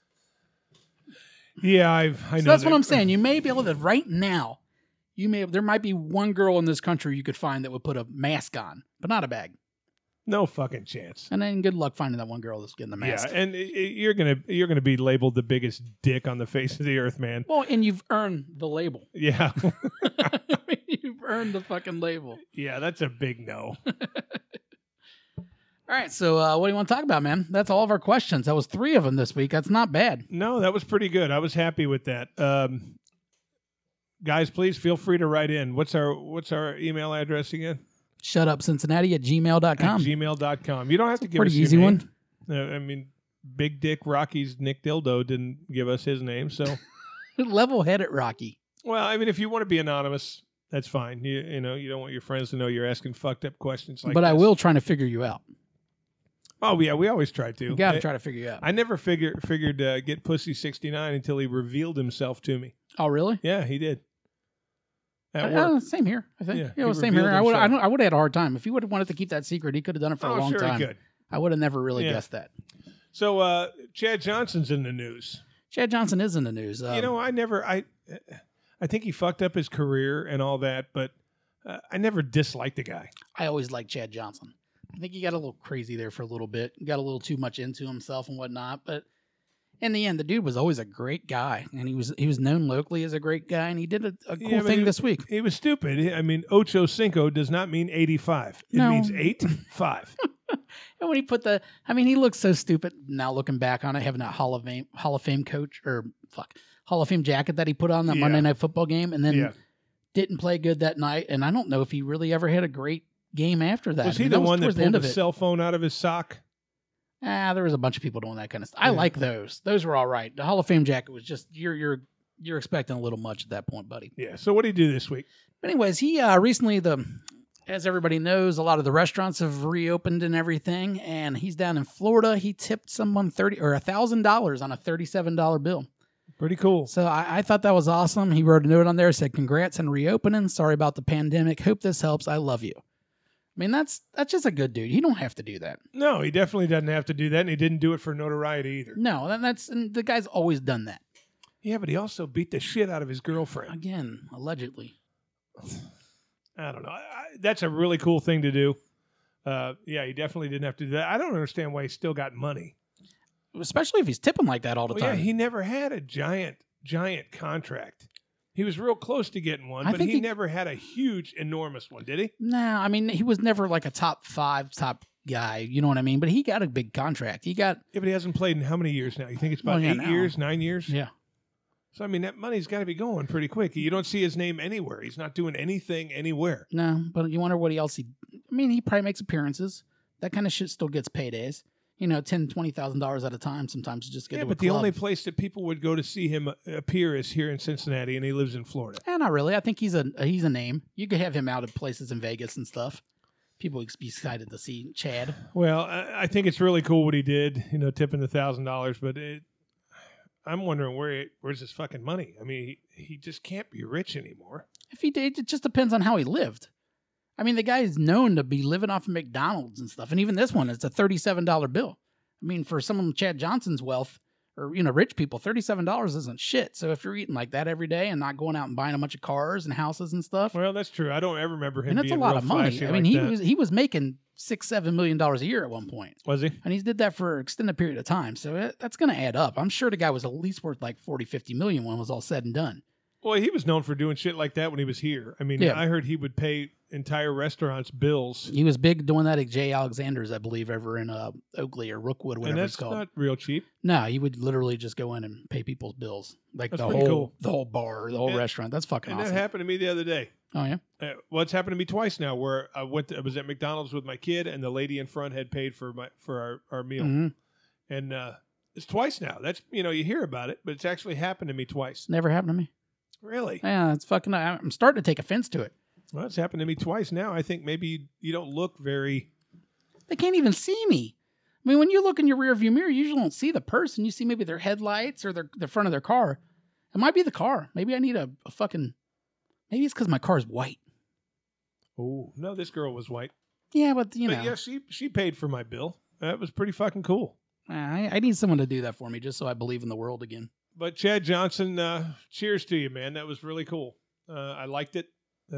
Yeah, I know. So that's what I'm saying. You may be able to, right now, there might be one girl in this country you could find that would put a mask on, but not a bag. No fucking chance. And then good luck finding that one girl that's getting the mask. Yeah, and you're gonna be labeled the biggest dick on the face of the earth, man. Well, and you've earned the label. Yeah. I mean, you've earned the fucking label. Yeah, that's a big no. All right, so what do you want to talk about, man? That's all of our questions. That was 3 of them this week. That's not bad. No, that was pretty good. I was happy with that. Guys, please feel free to write in. What's our email address again? shutupcincinnati@gmail.com. gmail.com. You don't have to give Pretty us your easy name. one. I mean, Big Dick Rocky's Nick Dildo didn't give us his name, so. Level-headed Rocky. Well, I mean, if you want to be anonymous, that's fine. You know, you don't want your friends to know you're asking fucked up questions like But this. I will try to figure you out. Oh, yeah, we always try to. You got to try to figure you out. I never figured get Pussy 69 until he revealed himself to me. Oh, really? Yeah, he did. At work. Same here, I think. Yeah, Yeah, he same here. revealed I himself. would have had a hard time. If he would have wanted to keep that secret, he could have done it for a long sure time. he could. I would have never really Yeah. guessed that. So, Chad Johnson's in the news. Chad Johnson is in the news. You know, I think he fucked up his career and all that, but I never disliked the guy. I always liked Chad Johnson. I think he got a little crazy there for a little bit. He got a little too much into himself and whatnot. But in the end, the dude was always a great guy, and he was known locally as a great guy, and he did a cool but thing this week. He was stupid. I mean, Ocho Cinco does not mean 85. It No. means 8-5. And when he put he looks so stupid now looking back on it, having that Hall of Fame Hall of Fame jacket that he put on that Yeah. Monday Night Football game, and then Yeah. didn't play good that night. And I don't know if he really ever had a great game after that. Was he I mean, the one that towards the pulled end his of it. cell phone out of his sock? There was a bunch of people doing that kind of stuff. I Yeah. like those. Those were all right. The Hall of Fame jacket was just you're expecting a little much at that point, buddy. Yeah. So what did he do this week? But anyways, he recently as everybody knows, a lot of the restaurants have reopened and everything, and he's down in Florida. He tipped someone $1,000 on a $37 bill. Pretty cool. So I thought that was awesome. He wrote a note on there, said, "Congrats on reopening. Sorry about the pandemic. Hope this helps. I love you." I mean, that's just a good dude. He don't have to do that. No, he definitely doesn't have to do that, and he didn't do it for notoriety either. No, and the guy's always done that. Yeah, but he also beat the shit out of his girlfriend. Again, allegedly. I don't know. That's a really cool thing to do. Yeah, he definitely didn't have to do that. I don't understand why he still got money. Especially if he's tipping like that all the Well, yeah, time. he never had a giant contract. He was real close to getting one, I but think he he- never had a huge, enormous one, did he? Nah, I mean, he was never like a top 5, top guy. You know what I mean? But he got a big contract. He got Yeah, but he hasn't played in how many years now? You think it's about 8 years, 9 years? yeah. So, I mean, that money's got to be going pretty quick. You don't see his name anywhere. He's not doing anything anywhere. No, but you wonder what else he. I mean, he probably makes appearances. That kind of shit still gets paydays. You know, $10,000-$20,000 at a time. Sometimes to just get Yeah, to but a the club. only place that people would go to see him appear is here in Cincinnati, and he lives in Florida. Not really. I think he's a name. You could have him out at places in Vegas and stuff. People would be excited to see Chad. Well, I think it's really cool what he did, you know, tipping the $1,000, but I'm wondering where's his fucking money? I mean, he just can't be rich anymore. If he did, it just depends on how he lived. I mean, the guy is known to be living off of McDonald's and stuff. And even this one, it's a $37 bill. I mean, for someone with Chad Johnson's wealth, or, you know, rich people, $37 isn't shit. So if you're eating like that every day and not going out and buying a bunch of cars and houses and stuff, Well, that's true. I don't ever remember him and that's being a lot real of money. flashy I mean, like that. he was making $6-7 million a year at one point. Was he? And he did that for an extended period of time. So that's going to add up. I'm sure the guy was at least worth like 40-50 million when it was all said and done. Well, he was known for doing shit like that when he was here. I mean, Yeah. I heard he would pay entire restaurants bills, He was big doing that at Jay Alexander's, I believe, over in Oakley or Rookwood, and whatever it's that's called. not real cheap. No, he would literally just go in and pay people's bills, like That's the pretty whole cool. the whole bar, the whole And- restaurant. That's fucking And awesome. that happened to me the other day. Oh yeah, Well, it's happened to me twice now, where I was at McDonald's with my kid, and the lady in front had paid for our meal, Mhm. and it's twice now. That's you hear about it, but it's actually happened to me twice. Never happened to me. Really? Yeah, it's fucking. I'm starting to take offense to it. Well, it's happened to me twice now. I think maybe you don't look very. They can't even see me. I mean, when you look in your rearview mirror, you usually don't see the person. You see maybe their headlights or the front of their car. It might be the car. Maybe I need a fucking. Maybe it's because my car's white. Oh no, this girl was white. Yeah, but you know, But yeah, she paid for my bill. That was pretty fucking cool. I need someone to do that for me just so I believe in the world again. But Chad Johnson, cheers to you, man. That was really cool. I liked it.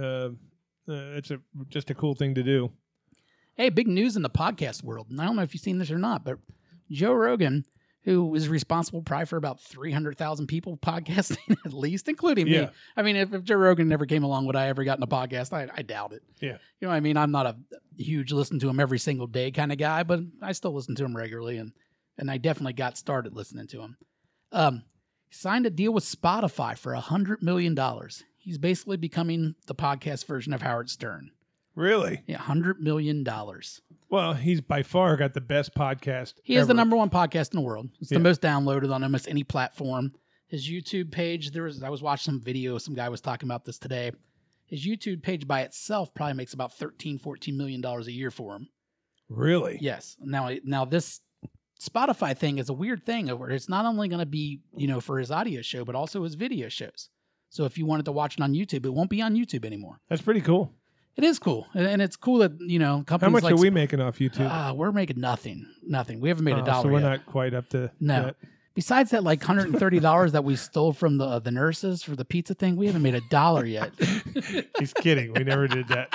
It's just a cool thing to do. Hey, big news in the podcast world. And I don't know if you've seen this or not, but Joe Rogan, who is responsible probably for about 300,000 people podcasting at least, including Yeah. me. I mean, if Joe Rogan never came along, would I ever gotten a podcast? I doubt it. Yeah. You know what I mean? I'm not a huge listen to him every single day kind of guy, but I still listen to him regularly, and I definitely got started listening to him. He signed a deal with Spotify for $100 million. He's basically becoming the podcast version of Howard Stern. Really? Yeah, $100 million. Well, he's by far got the best podcast. He is the ever. number one podcast in the world. It's Yeah. the most downloaded on almost any platform. His YouTube page, I was watching some video, some guy was talking about this today. His YouTube page by itself probably makes about $13-14 million a year for him. Really? Yes. Now this Spotify thing is a weird thing where it's not only going to be, for his audio show, but also his video shows. So if you wanted to watch it on YouTube, it won't be on YouTube anymore. That's pretty cool. It is cool. And it's cool that, companies How much like are we making off YouTube? we're making nothing. We haven't made a dollar So we're yet. not quite up to No. that. Besides that, like $130 that we stole from the nurses for the pizza thing, we haven't made a dollar yet. He's kidding. We never did that.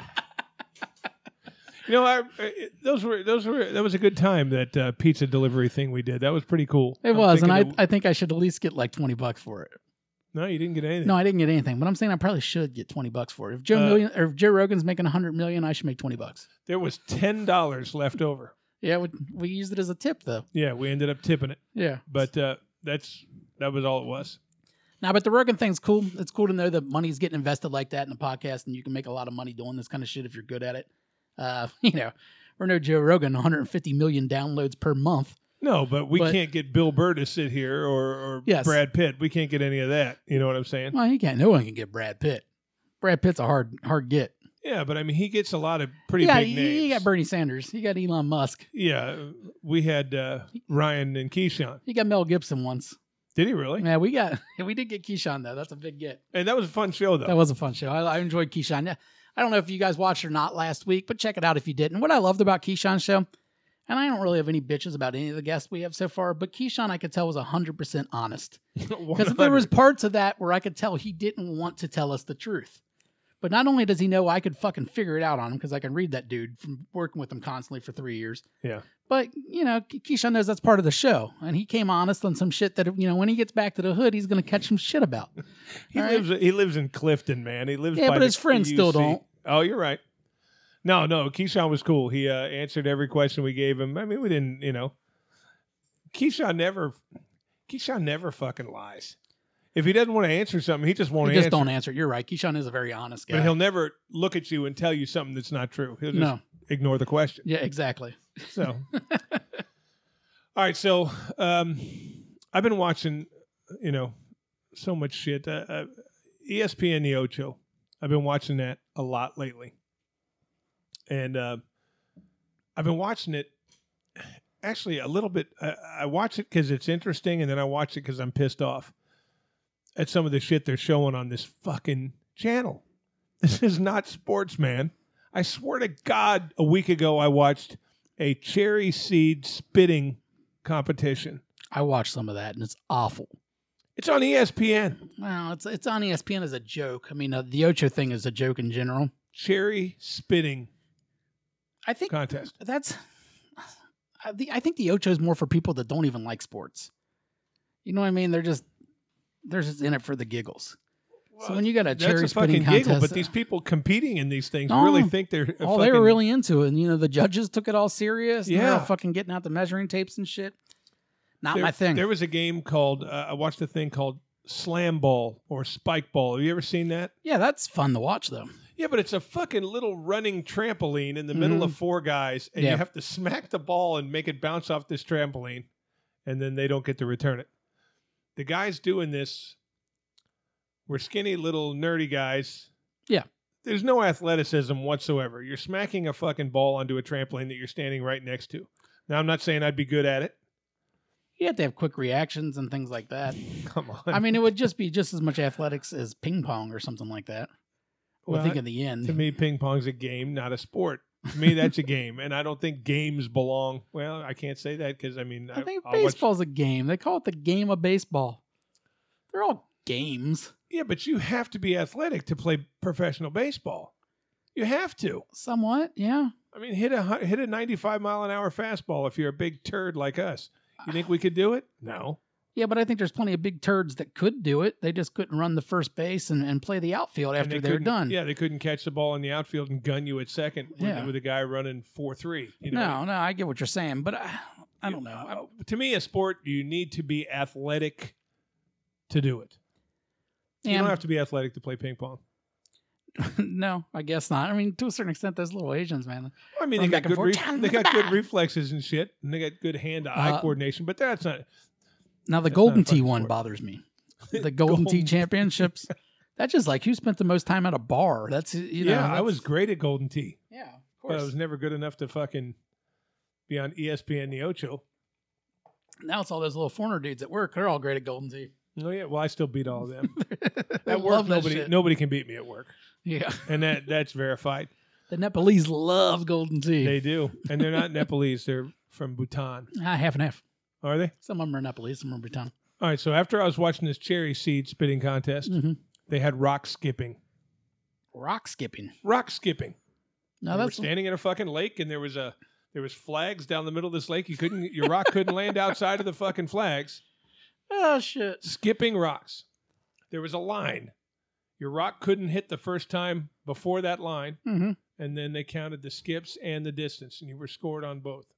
That was a good time, that pizza delivery thing we did. That was pretty cool. It I'm was, and thinking I think I should at least get like $20 for it. No, you didn't get anything. No, I didn't get anything, but I'm saying I probably should get $20 for it. If Joe Rogan's making $100 million, I should make $20. There was $10 left over. Yeah, we used it as a tip though. Yeah, we ended up tipping it. Yeah, But that was all it was. now, but the Rogan thing's cool. It's cool to know that money's getting invested like that in a podcast, and you can make a lot of money doing this kind of shit if you're good at it. We're no Joe Rogan, 150 million downloads per month. No, but we can't get Bill Burr to sit here or Yes. Brad Pitt. We can't get any of that. You know what I'm saying? Well, you can't. No one can get Brad Pitt. Brad Pitt's a hard get. Yeah, but I mean, he gets a lot of pretty Yeah, big names. you got Bernie Sanders. You got Elon Musk. Yeah, we had Ryan and Keyshawn. You got Mel Gibson once. Did he really? Yeah, we did get Keyshawn though. That's a big get. And that was a fun show, though. That was a fun show. I enjoyed Keyshawn. Yeah, I don't know if you guys watched or not last week, but check it out if you didn't. What I loved about Keyshawn's show, and I don't really have any bitches about any of the guests we have so far, but Keyshawn I could tell was 100% honest. Because there was parts of that where I could tell he didn't want to tell us the truth. But not only does he know I could fucking figure it out on him, because I can read that dude from working with him constantly for 3 years. Yeah. But, Keyshawn knows that's part of the show. And he came honest on some shit that, when he gets back to the hood, he's going to catch some shit about. He lives in Clifton, man. He lives Yeah, by but the his friends still UC. don't. Oh, you're right. No, Keyshawn was cool. He answered every question we gave him. I mean, we didn't, Keyshawn never fucking lies. If he doesn't want to answer something, he just won't answer. Just don't answer. You're right. Keyshawn is a very honest guy. But he'll never look at you and tell you something that's not true. He'll just ignore the question. Yeah, exactly. So, all right. So, I've been watching, so much shit. ESPN The Ocho. I've been watching that a lot lately. And I've been watching it actually a little bit. I watch it because it's interesting, and then I watch it because I'm pissed off at some of the shit they're showing on this fucking channel. This is not sports, man. I swear to God, a week ago I watched a cherry seed spitting competition. I watched some of that, and it's awful. It's on ESPN. Well, it's on ESPN as a joke. I mean, the Ocho thing is a joke in general. Cherry spitting I think contest. I think the Ocho is more for people that don't even like sports. You know what I mean? They're just in it for the giggles. Well, so when you got a cherry spitting contest, giggle, but these people competing in these things really think they're they were really into it. And the judges took it all serious. Yeah, they're all fucking getting out the measuring tapes and shit. Not my thing. There was a game called I watched a thing called Slam Ball or Spike Ball. Have you ever seen that? Yeah, that's fun to watch though. Yeah, but it's a fucking little running trampoline in the middle of four guys, and you have to smack the ball and make it bounce off this trampoline, and then they don't get to return it. The guys doing this were skinny little nerdy guys. Yeah. There's no athleticism whatsoever. You're smacking a fucking ball onto a trampoline that you're standing right next to. Now, I'm not saying I'd be good at it. You have to have quick reactions and things like that. Come on. I mean, it would just be just as much athletics as ping pong or something like that. Well, I think in the end. To me, ping pong's a game, not a sport. To me, that's a game. And I don't think games belong. Well, I can't say that because, I mean. I think baseball's a game. They call it the game of baseball. They're all games. Yeah, but you have to be athletic to play professional baseball. You have to. Somewhat, yeah. I mean, hit a 95-mile-an-hour fastball if you're a big turd like us. You think we could do it? No. Yeah, but I think there's plenty of big turds that could do it. They just couldn't run the first base and play the outfield after they're done. Yeah, they couldn't catch the ball in the outfield and gun you at second with a guy running 4-3. No, I get what you're saying, but I don't know. To me, a sport, you need to be athletic to do it. You don't have to be athletic to play ping pong. No, I guess not. I mean, to a certain extent, those little Asians, man. I mean, they got good reflexes and shit, and they got good hand-to-eye coordination, but that's not... Now, the Golden Tee one bothers me. The Golden Tee Championships. That's just like who spent the most time at a bar. That's I was great at Golden Tee. Yeah, of course. But I was never good enough to fucking be on ESPN The Ocho. Now it's all those little foreigner dudes at work. They're all great at Golden Tee. Oh yeah, well I still beat all of them. At work, nobody can beat me at work. Yeah, and that's verified. The Nepalese love Golden Tee. They do, and they're not Nepalese. They're from Bhutan. Half and half. Are they? Some of them are Nepalese, some are Bhutan. All right, so after I was watching this cherry seed spitting contest, they had rock skipping. Rock skipping? Rock skipping. No, we were standing in a fucking lake, and there was flags down the middle of this lake. Your rock couldn't land outside of the fucking flags. Oh, shit. Skipping rocks. There was a line. Your rock couldn't hit the first time before that line, and then they counted the skips and the distance, and you were scored on both.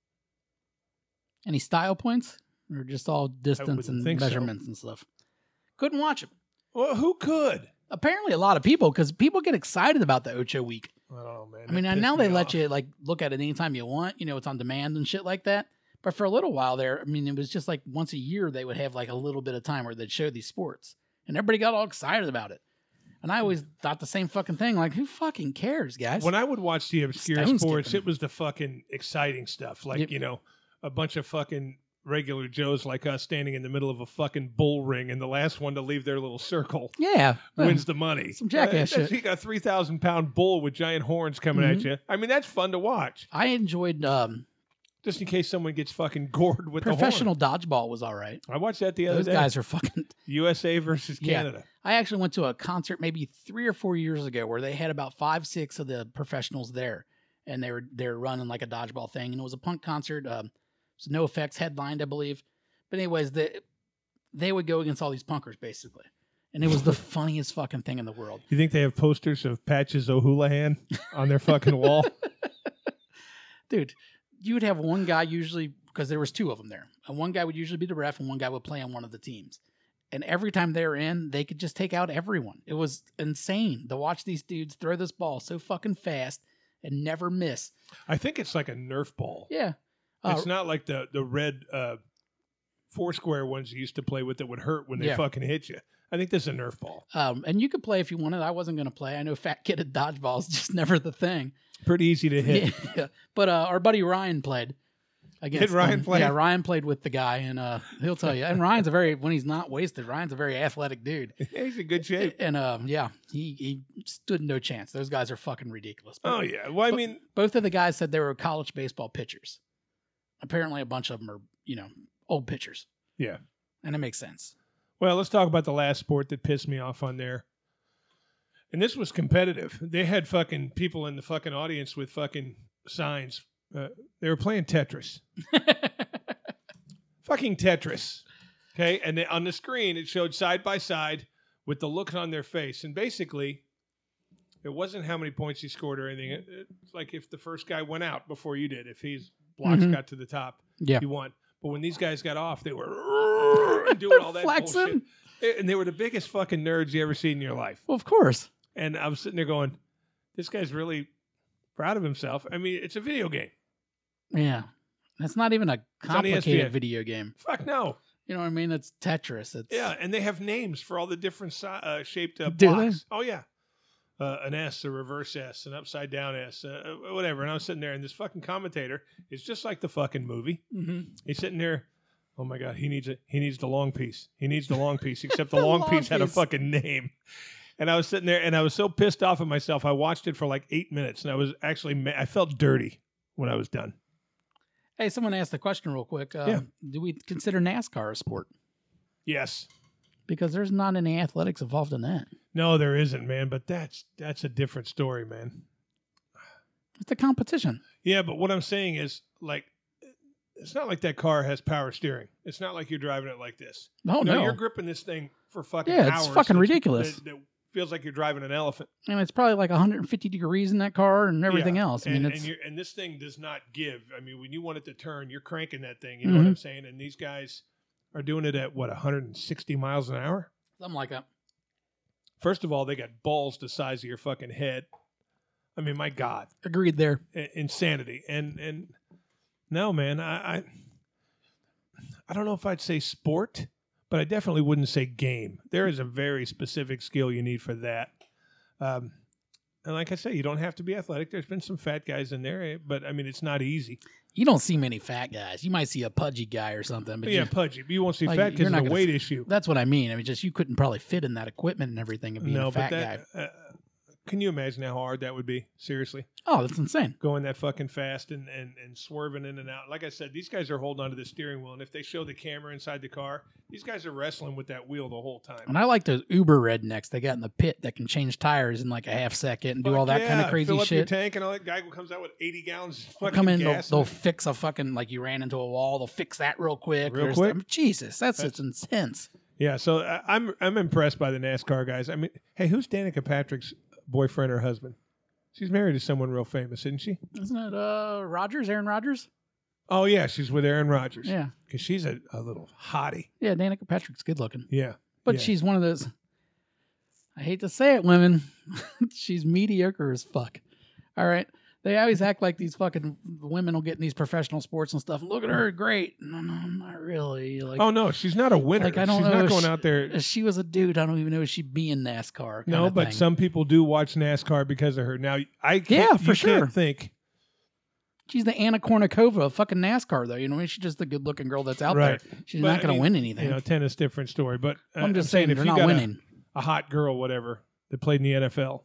Any style points? Or just all distance and measurements and stuff? Couldn't watch them. Well, who could? Apparently a lot of people, because people get excited about the Ocho week. Oh, man. I mean, now they let you look at it anytime you want. It's on demand and shit like that. But for a little while there, I mean, it was just like once a year they would have like a little bit of time where they'd show these sports. And everybody got all excited about it. And I always thought the same fucking thing. Like, who fucking cares, guys? When I would watch the obscure sports, it was the fucking exciting stuff. Like, a bunch of fucking regular Joes like us standing in the middle of a fucking bull ring, and the last one to leave their little circle wins the money. Some jackass shit. You got a 3,000-pound bull with giant horns coming at you. I mean, that's fun to watch. I enjoyed... just in case someone gets fucking gored with the horn. Professional dodgeball was all right. I watched that the other day. Those guys are fucking... USA versus Canada. I actually went to a concert maybe 3 or 4 years ago where they had about 5-6 of the professionals there, and they were running like a dodgeball thing, and it was a punk concert. So No Effects headlined, I believe. But anyways, they would go against all these punkers, basically. And it was the funniest fucking thing in the world. You think they have posters of Patches O'Houlihan on their fucking wall? Dude, you would have one guy usually, because there was two of them there, and one guy would usually be the ref and one guy would play on one of the teams. And every time they were in, they could just take out everyone. It was insane to watch these dudes throw this ball so fucking fast and never miss. I think it's like a Nerf ball. Yeah. It's not like the red four square ones you used to play with that would hurt when they fucking hit you. I think this is a Nerf ball. And you could play if you wanted. I wasn't going to play. I know fat kid at dodgeball is just never the thing. Pretty easy to hit. Yeah. But our buddy Ryan played. Did Ryan play? Yeah, Ryan played with the guy, and he'll tell you. And Ryan's when he's not wasted, Ryan's a very athletic dude. He's in good shape. And he stood no chance. Those guys are fucking ridiculous. Oh yeah. Well, I mean, both of the guys said they were college baseball pitchers. Apparently, a bunch of them are old pitchers. Yeah, and it makes sense. Well, let's talk about the last sport that pissed me off on there. And this was competitive. They had fucking people in the fucking audience with fucking signs. They were playing Tetris. Fucking Tetris. Okay. And on the screen, it showed side by side with the look on their face. And basically, it wasn't how many points he scored or anything. It's like if the first guy went out before you did, if his blocks got to the top, you won. But when these guys got off, they were doing all that bullshit. And they were the biggest fucking nerds you ever seen in your life. Well, of course. And I was sitting there going, this guy's really proud of himself. I mean, it's a video game. Yeah. It's not even a complicated video game. Fuck no. You know what I mean? It's Tetris. Yeah, and they have names for all the different shaped blocks. Do they? Oh, yeah. An S, a reverse S, an upside down S, whatever. And I was sitting there, and this fucking commentator is just like the fucking movie. Mm-hmm. He's sitting there. Oh my God, he needs the long piece. He needs the long piece, except the long piece had a fucking name. And I was sitting there, and I was so pissed off at myself. I watched it for like 8 minutes, and I was actually I felt dirty when I was done. Hey, someone asked a question real quick. Do we consider NASCAR a sport? Yes. Because there's not any athletics involved in that. No, there isn't, man. But that's a different story, man. It's a competition. Yeah, but what I'm saying is, like, it's not like that car has power steering. It's not like you're driving it like this. No. You're gripping this thing for fucking hours. Yeah, it's fucking ridiculous. That feels like you're driving an elephant. And it's probably like 150 degrees in that car and everything else. I mean, and this thing does not give. I mean, when you want it to turn, you're cranking that thing. You know what I'm saying? And these guys are doing it at, 160 miles an hour? Something like that. First of all, they got balls the size of your fucking head. I mean, my God. Agreed there. Insanity. And no, man, I don't know if I'd say sport, but I definitely wouldn't say game. There is a very specific skill you need for that. And like I say, you don't have to be athletic. There's been some fat guys in there, but I mean, it's not easy. You don't see many fat guys. You might see a pudgy guy or something. But pudgy. But you won't see fat because of the weight issue. That's what I mean. I mean, just you couldn't probably fit in that equipment and everything and being a fat guy. Can you imagine how hard that would be? Seriously. Oh, that's insane. Going that fucking fast and swerving in and out. Like I said, these guys are holding onto the steering wheel, and if they show the camera inside the car, these guys are wrestling with that wheel the whole time. And I like those Uber rednecks they got in the pit that can change tires in like a half second and do all that kind of crazy fill up shit. Your tank and all that guy who comes out with 80 gallons of fucking come in, gas. They'll fix a fucking, like you ran into a wall, they'll fix that real quick. Jesus, that's just intense. Yeah, so I'm impressed by the NASCAR guys. I mean, hey, who's Danica Patrick's boyfriend or husband? She's married to someone real famous, isn't she? Isn't it Rodgers, Aaron Rodgers? Oh, yeah, she's with Aaron Rodgers. Yeah. Because she's a little hottie. Yeah, Danica Patrick's good looking. Yeah. But she's one of those, I hate to say it, women, she's mediocre as fuck. All right? They always act like these fucking women will get in these professional sports and stuff. Look at her, great. No, not really. Like, oh no, she's not a winner. Like, I don't know. She's not going out there. If she was a dude, I don't even know if she'd be in NASCAR. No, but some people do watch NASCAR because of her. Now, I can't. Yeah, for sure. Can't think. She's the Anna Kournikova of fucking NASCAR, though. You know, she's just the good-looking girl that's out there. She's not going to win anything. You know, tennis, different story. But I'm just saying, if you not got winning. A hot girl, whatever, that played in the NFL.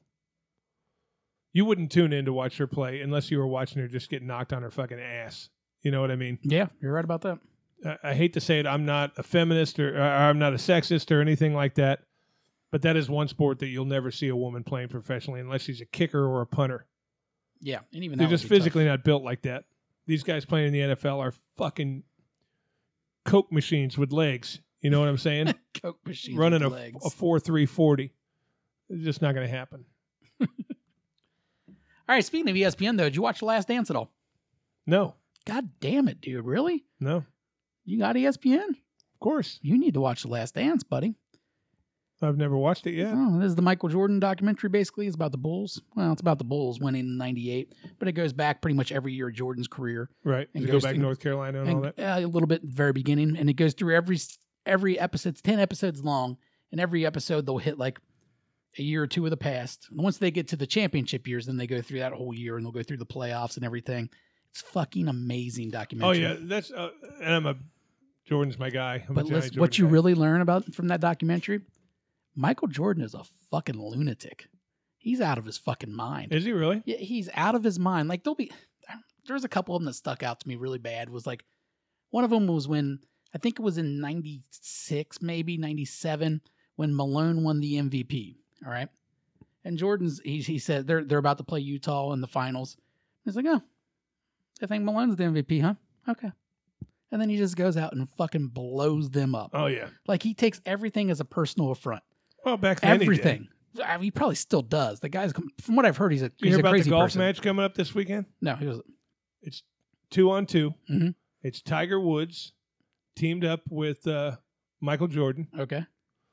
You wouldn't tune in to watch her play unless you were watching her just get knocked on her fucking ass. You know what I mean? Yeah, you're right about that. I hate to say it. I'm not a feminist or I'm not a sexist or anything like that. But that is one sport that you'll never see a woman playing professionally unless she's a kicker or a punter. Yeah, and even they're just physically not built like that. These guys playing in the NFL are fucking Coke machines with legs. You know what I'm saying? Coke machines running with legs. A 4.340. It's just not going to happen. All right, speaking of ESPN, though, did you watch The Last Dance at all? No, God damn it, dude. Really? no, You got ESPN? of course. You need to watch The Last Dance, buddy. I've never watched it yet. Oh, this is the Michael Jordan documentary, basically. It's about the Bulls. Well, it's about the Bulls winning in 98, but it goes back pretty much every year of Jordan's career. Right. And Does it go goes back through- North Carolina and all that? A little bit at the very beginning, and it goes through every episode. It's 10 episodes long, and every episode they'll hit like a year or two of the past. And once they get to the championship years, then they go through that whole year, and they'll go through the playoffs and everything. It's fucking amazing Oh, documentary. yeah. That's, and Jordan's my guy. I'm a But giant listen, what Jordan you guy. really learn about from that documentary, Michael Jordan is a fucking lunatic. He's out of his fucking mind. Is he really? Yeah, he's out of his mind. Like there's a couple of them that stuck out to me really bad. Was like one of them was when I think it was in 96, maybe 97, when Malone won the MVP. All right. And he said they're about to play Utah in the finals. He's like, oh, I think Malone's the MVP, huh? Okay. And then he just goes out and fucking blows them up. Oh, yeah. Like he takes everything as a personal affront. Well, back then Everything. I mean, he probably still does. The guy's, from what I've heard, he's a Did you hear about crazy the golf person. match coming up this weekend? No, he was. It's 2-on-2. Mhm. It's Tiger Woods teamed up with Michael Jordan Okay.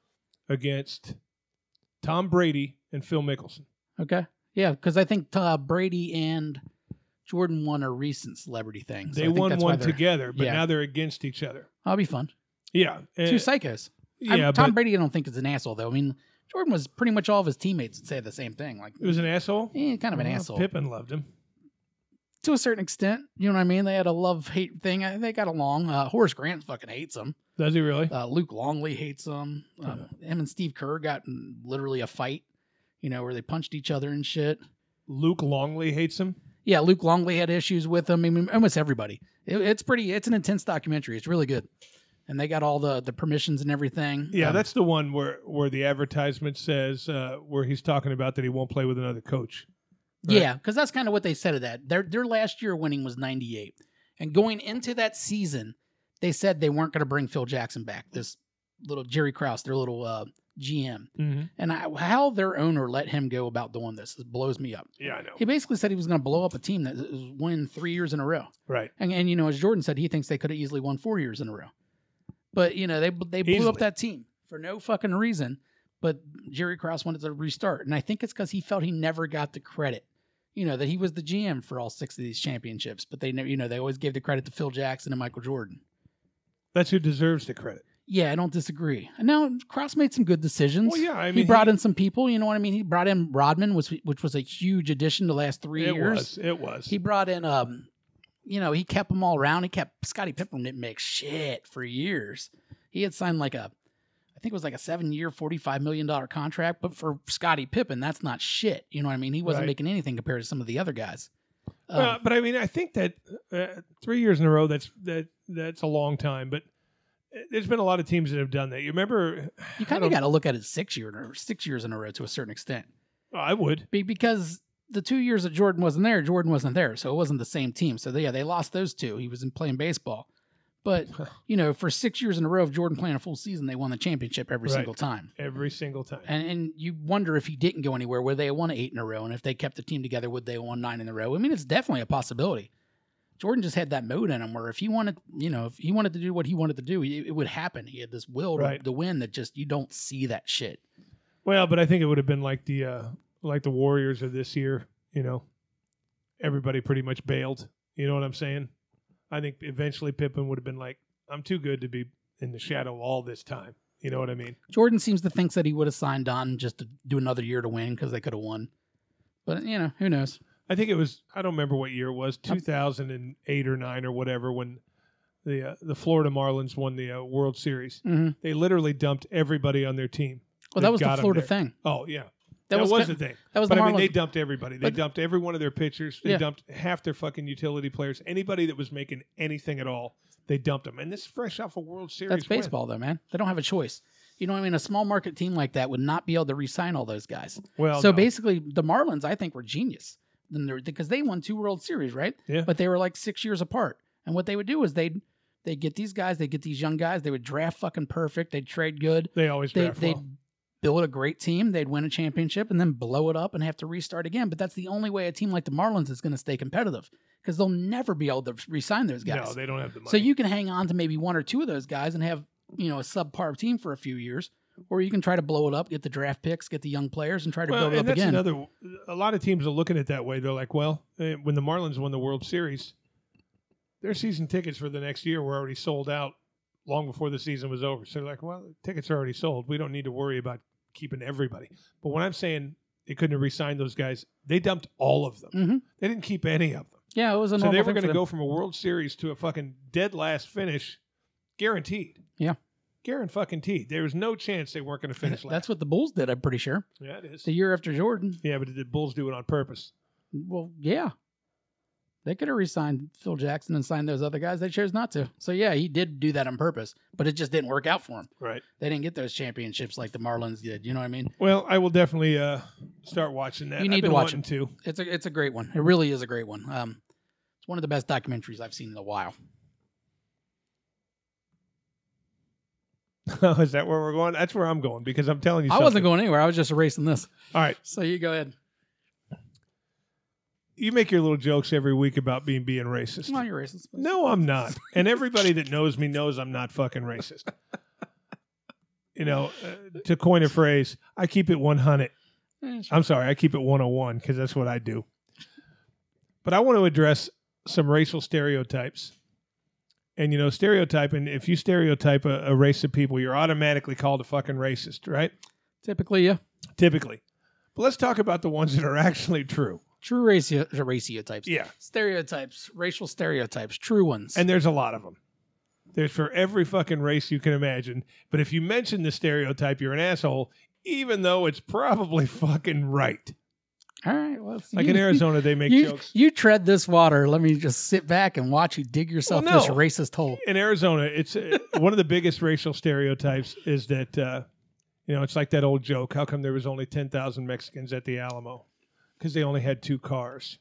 against Tom Brady and Phil Mickelson. Okay. Yeah, because I think Brady and Jordan won a recent celebrity thing. So They I think won that's why one they're- together, but yeah. now they're against each other. That'll be fun. Yeah. Two psychos. yeah, Tom but Brady, I don't think is an asshole though. I mean, Jordan was pretty much all of his teammates would say the same thing. Like, it was an asshole? kind of an Well, asshole Pippen loved him. to a certain extent. You know what I mean? They had a love-hate thing. They got along. Horace Grant fucking hates him. Does he really? Luke Longley hates him. Him and Steve Kerr got in literally a fight. Where they punched each other and shit. Luke Longley hates him? Yeah, Luke Longley had issues with him. I mean, almost everybody. It's an intense documentary. It's really good. And they got all the permissions and everything. Yeah, that's the one where the advertisement says where he's talking about that he won't play with another coach. Right. Yeah, because that's kind of what they said of that. Their last year winning was 98. And going into that season, they said they weren't going to bring Phil Jackson back. This little Jerry Krause, their little GM. Mm-hmm. And how their owner let him go about doing this blows me up. Yeah, I know. He basically said he was going to blow up a team that was winning 3 years in a row. Right. And as Jordan said, he thinks they could have easily won 4 years in a row. But, they blew Easily. up that team for no fucking reason. But Jerry Krause wanted to restart. And I think it's because he felt he never got the credit. That he was the GM for all 6 of these championships. But they never, they always gave the credit to Phil Jackson and Michael Jordan. That's who deserves the credit. Yeah, I don't disagree. Now, Krause made some good decisions. Well, yeah, I mean, he brought in some people. You know what I mean? He brought in Rodman, which was a huge addition the last 3 years. It was. He brought in, he kept them all around. He kept Scottie Pippen didn't make shit for years. He had signed I think it was like a 7-year, $45 million contract. But for Scottie Pippen, that's not shit. You know what I mean? He wasn't Right. making anything compared to some of the other guys. But I mean, I think that 3 years in a row, that's a long time. But there's been a lot of teams that have done that. You remember? You kind of got to look at it 6 years in a row to a certain extent. I would. Because the 2 years that Jordan wasn't there, so it wasn't the same team. So they lost those two. He was playing baseball. But, for 6 years in a row of Jordan playing a full season, they won the championship every Right. single time. Every single time. And you wonder if he didn't go anywhere, would they have won 8 in a row? And if they kept the team together, would they have won 9 in a row? I mean, it's definitely a possibility. Jordan just had that mode in him where if he wanted to do what he wanted to do, it would happen. He had this will Right. to win that just, you don't see that shit. Well, but I think it would have been like the Warriors of this year. Everybody pretty much bailed. You know what I'm saying? I think eventually Pippen would have been like, I'm too good to be in the shadow all this time. You know what I mean? Jordan seems to think that he would have signed on just to do another year to win because they could have won. But, who knows? I think it was, I don't remember what year it was, 2008 or 9 or whatever, when the Florida Marlins won the World Series. Mm-hmm. They literally dumped everybody on their team. Well, that was got the 'em Florida there. thing. Oh, yeah. That was the thing. That was But the I mean, they Marlins. dumped everybody. They But- dumped every one of their pitchers. They Yeah. dumped half their fucking utility players. Anybody that was making anything at all, they dumped them. And this is fresh off a World Series That's win. baseball, though, man. They don't have a choice. You know what I mean? A small market team like that would not be able to re-sign all those guys. Well, So no. basically, the Marlins, I think, were genius because they won 2 World Series, right? Yeah. But they were like 6 years apart. And what they would do is they'd get these guys, they'd get these young guys, they would draft fucking perfect, they'd trade good. They always draft They'd well. build a great team, they'd win a championship, and then blow it up and have to restart again. But that's the only way a team like the Marlins is going to stay competitive, because they'll never be able to re-sign those guys. No, they don't have the money. So you can hang on to maybe one or two of those guys and have, a subpar team for a few years, or you can try to blow it up, get the draft picks, get the young players, and try to build it up that's again. A lot of teams are looking at it that way. They're like, well, when the Marlins won the World Series, their season tickets for the next year were already sold out long before the season was over. So they're like, well, the tickets are already sold. We don't need to worry about keeping everybody. But when I'm saying they couldn't have re-signed those guys, they dumped all of them. Mm-hmm. They didn't keep any of them. Yeah, it was a So normal they were thing going for to them. go from a World Series to a fucking dead last finish, guaranteed. Yeah. Guaranteed. There was no chance they weren't going to finish last. That's what the Bulls did, I'm pretty sure. Yeah, it is. The year after Jordan. Yeah, but did the Bulls do it on purpose? Well, yeah. They could have re-signed Phil Jackson and signed those other guys. They chose not to. So, yeah, he did do that on purpose, but it just didn't work out for him. Right. They didn't get those championships like the Marlins did. You know what I mean? Well, I will definitely start watching that. You need I've been to watch wanting to. It's a great one. It really is a great one. It's one of the best documentaries I've seen in a while. Is that where we're going? That's where I'm going, because I'm telling you I something. wasn't going anywhere. I was just erasing this. All right. So you go ahead. You make your little jokes every week about being racist. No, you're racist. No, I'm not. And everybody that knows me knows I'm not fucking racist. To coin a phrase, I keep it 100. Sure. I'm sorry, I keep it 101 because that's what I do. But I want to address some racial stereotypes. And, stereotyping, if you stereotype a race of people, you're automatically called a fucking racist, right? Typically, yeah. Typically. But let's talk about the ones that are actually true. True raciotypes. Yeah. Stereotypes, racial stereotypes, true ones. And there's a lot of them. There's for every fucking race you can imagine. But if you mention the stereotype, you're an asshole, even though it's probably fucking right. All right. Well, Like in Arizona, they make jokes. You tread this water. Let me just sit back and watch you dig yourself this racist hole. In Arizona, it's one of the biggest racial stereotypes is that, it's like that old joke. How come there was only 10,000 Mexicans at the Alamo? Because they only had 2 cars.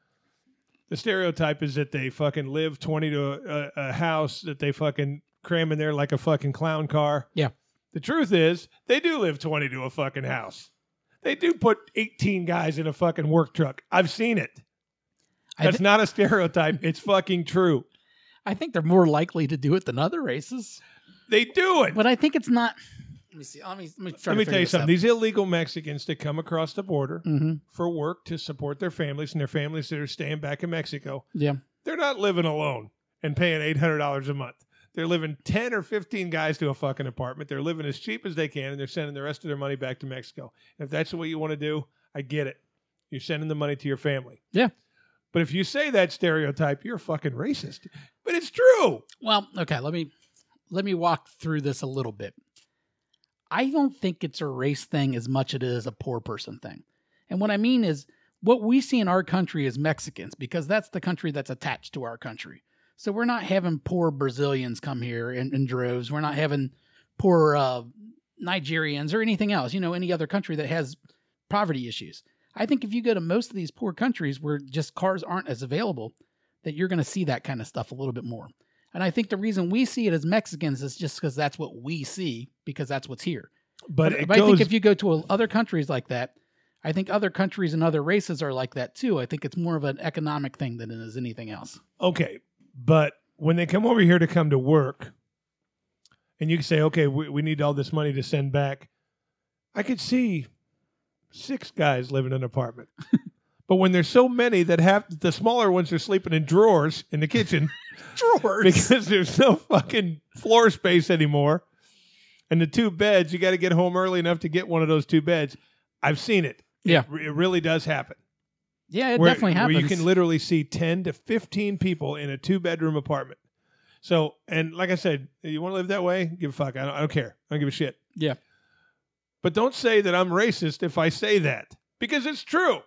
The stereotype is that they fucking live 20 to a house that they fucking cram in there like a fucking clown car. Yeah. The truth is, they do live 20 to a fucking house. They do put 18 guys in a fucking work truck. I've seen it. That's not a stereotype. It's fucking true. I think they're more likely to do it than other races. They do it. But I think it's not. Let me see. Let me tell you something. These illegal Mexicans that come across the border Mm-hmm. for work to support their families and their families that are staying back in Mexico, Yeah. they're not living alone and paying $800 a month. They're living 10 or 15 guys to a fucking apartment. They're living as cheap as they can, and they're sending the rest of their money back to Mexico. And if that's what you want to do, I get it. You're sending the money to your family. Yeah. But if you say that stereotype, you're a fucking racist. But it's true. Well, okay. Let me walk through this a little bit. I don't think it's a race thing as much as it is a poor person thing. And what I mean is what we see in our country is Mexicans, because that's the country that's attached to our country. So we're not having poor Brazilians come here in droves. We're not having poor Nigerians or anything else, any other country that has poverty issues. I think if you go to most of these poor countries where just cars aren't as available, that you're going to see that kind of stuff a little bit more. And I think the reason we see it as Mexicans is just because that's what we see, because that's what's here. But I think if you go to other countries like that, I think other countries and other races are like that too. I think it's more of an economic thing than it is anything else. Okay, but when they come over here to come to work, and you can say, okay, we need all this money to send back, I could see 6 guys living in an apartment. But when there's so many that the smaller ones are sleeping in drawers in the kitchen, Drawers, because there's no fucking floor space anymore, and the 2 beds, you got to get home early enough to get one of those 2 beds. I've seen it. Yeah. It really does happen. Yeah, it definitely happens. Where you can literally see 10 to 15 people in a 2-bedroom apartment. So, and like I said, you want to live that way? Give a fuck. I don't care. I don't give a shit. Yeah. But don't say that I'm racist if I say that, because it's true.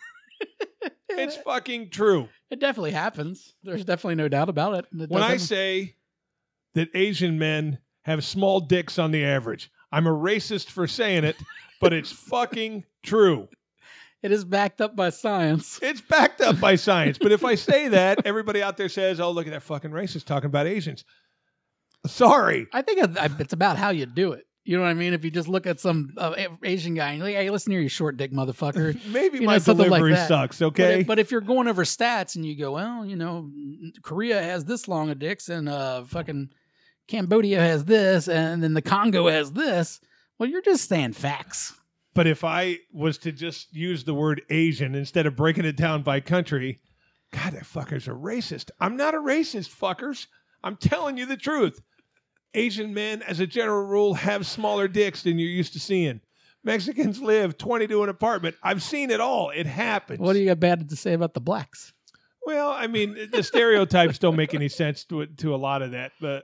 It's fucking true. It definitely happens. There's definitely no doubt about it. When I say that Asian men have small dicks on the average, I'm a racist for saying it, but it's fucking true. It is backed up by science. It's backed up by science. But if I say that, everybody out there says, oh, look at that fucking racist talking about Asians. Sorry. I think it's about how you do it. You know what I mean? If you just look at some Asian guy and you're like, hey, listen here, you short dick motherfucker. Maybe You my know, something like delivery that. sucks, okay? But if you're going over stats and you go, well, you know, Korea has this long of dicks and fucking Cambodia has this and then the Congo has this, well, you're just saying facts. But if I was to just use the word Asian instead of breaking it down by country, God, that fuckers are racist. I'm not a racist, fuckers. I'm telling you the truth. Asian men, as a general rule, have smaller dicks than you're used to seeing. Mexicans live 20 to an apartment. I've seen it all. It happens. What do you got bad to say about the blacks? Well, I mean, the stereotypes don't make any sense to a lot of that, but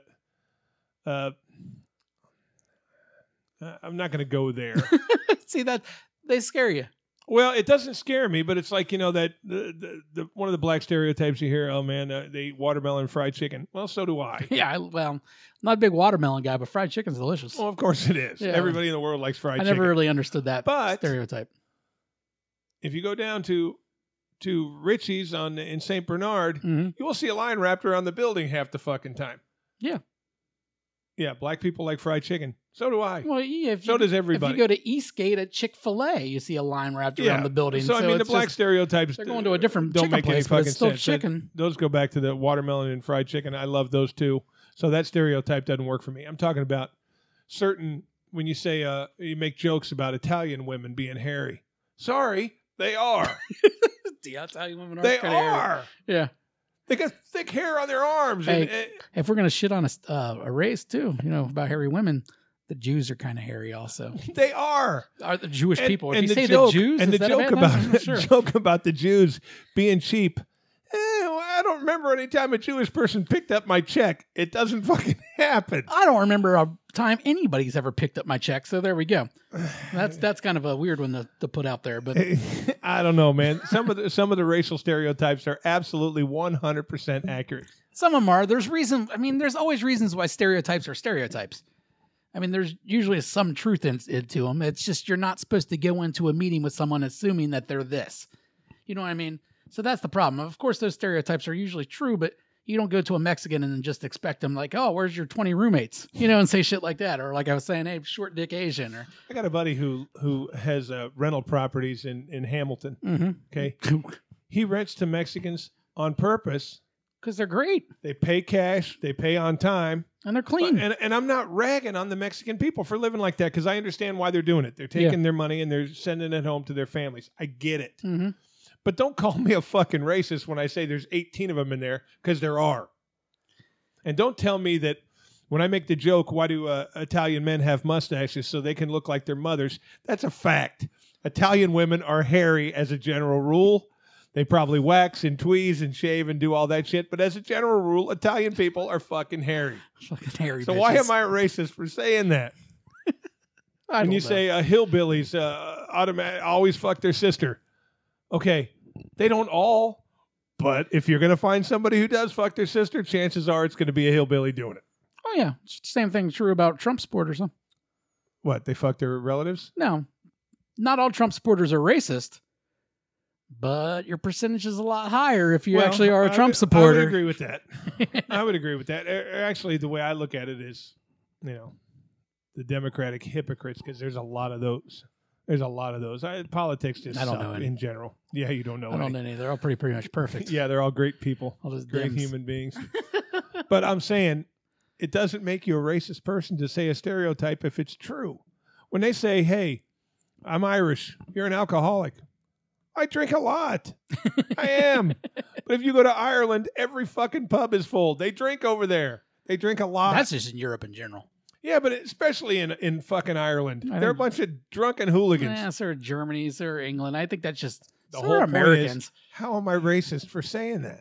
I'm not going to go there. See that they scare you. Well, it doesn't scare me, but it's like, you know, that the one of the black stereotypes you hear, oh man, they eat watermelon and fried chicken. Well, so do I. Yeah, well, I'm not a big watermelon guy, but fried chicken's delicious. Well, of course it is. Yeah. Everybody in the world likes fried I chicken. never really understood that But stereotype. if you go down to Richie's in St. Bernard, Mm-hmm. you will see a line wrapped around the building half the fucking time. Yeah. Yeah, black people like fried chicken. So do I. Well, yeah, So does everybody. If you go to Eastgate at Chick-fil-A, you see a line wrapped around the building. So I mean, the it's black just- stereotypes they're going to a different don't chicken make any place, but fucking it's still sense. chicken. Those go back to the watermelon and fried chicken. I love those too. So that stereotype doesn't work for me. I'm talking about certain when you say you make jokes about Italian women being hairy. Sorry, they are. Yeah, Italian women are They kinda hairy. are. Yeah. They got thick hair on their arms. Hey, and, if we're gonna shit on a race too, you know, about hairy women, the Jews are kind of hairy also. they are. Are the Jewish people? If And you the say joke, the Jews, and is the that a joke bad about thing? I'm not sure. joke about the Jews being cheap. Well, I don't remember any time a Jewish person picked up my check. It doesn't fucking happen. I don't remember a time anybody's ever picked up my check. So there we go. That's kind of a weird one to put out there, but I don't know, man. Some of the racial stereotypes are absolutely 100% accurate. some of them are. There's reason. I mean, there's always reasons why stereotypes are stereotypes. I mean, there's usually some truth into them. It's just you're not supposed to go into a meeting with someone assuming that they're this. You know what I mean? So that's the problem. Of course, those stereotypes are usually true, but you don't go to a Mexican and then just expect them like, oh, where's your 20 roommates? You know, and say shit like that. Or like I was saying, hey, short dick Asian. Or I got a buddy who has rental properties in Hamilton. mm-hmm. Okay, he rents to Mexicans on purpose. Because they're great They pay cash. They pay on time. and they're clean. And I'm not ragging on the Mexican people for living like that because I understand why they're doing it. They're taking their money and they're sending it home to their families. I get it. Mm-hmm. But don't call me a fucking racist when I say there's 18 of them in there, because there are. And don't tell me that when I make the joke, why do Italian men have mustaches so they can look like their mothers? That's a fact. Italian women are hairy as a general rule. They probably wax and tweeze and shave and do all that shit. But as a general rule, Italian people are fucking hairy. Fucking hairy So bitches. why am I a racist for saying that? I When don't you know. say hillbillies always fuck their sister. Okay, they don't all, but if you're going to find somebody who does fuck their sister, chances are it's going to be a hillbilly doing it. Oh, yeah. Same thing true about Trump supporters, huh? What, they fuck their relatives? No. Not all Trump supporters are racist, but your percentage is a lot higher if you Well, actually are a Trump I would supporter. agree with that. I would agree with that. Actually, the way I look at it is, you know, the Democratic hypocrites, because there's a lot of those. There's a lot of those. Politics just I don't suck know any. in general. Yeah, you don't know I don't any. know any. They're all pretty much perfect. Yeah, they're all great people. All those Great Dems. human beings. But I'm saying it doesn't make you a racist person to say a stereotype if it's true. When they say, hey, I'm Irish, you're an alcoholic. I drink a lot. I am. But if you go to Ireland, every fucking pub is full. They drink over there. They drink a lot. That's just in Europe in general. Yeah, but especially in fucking Ireland. I They're a think- bunch of drunken hooligans. Yeah, so are Germany, so are England. I think that's just The so whole are point Americans. is, how am I racist for saying that?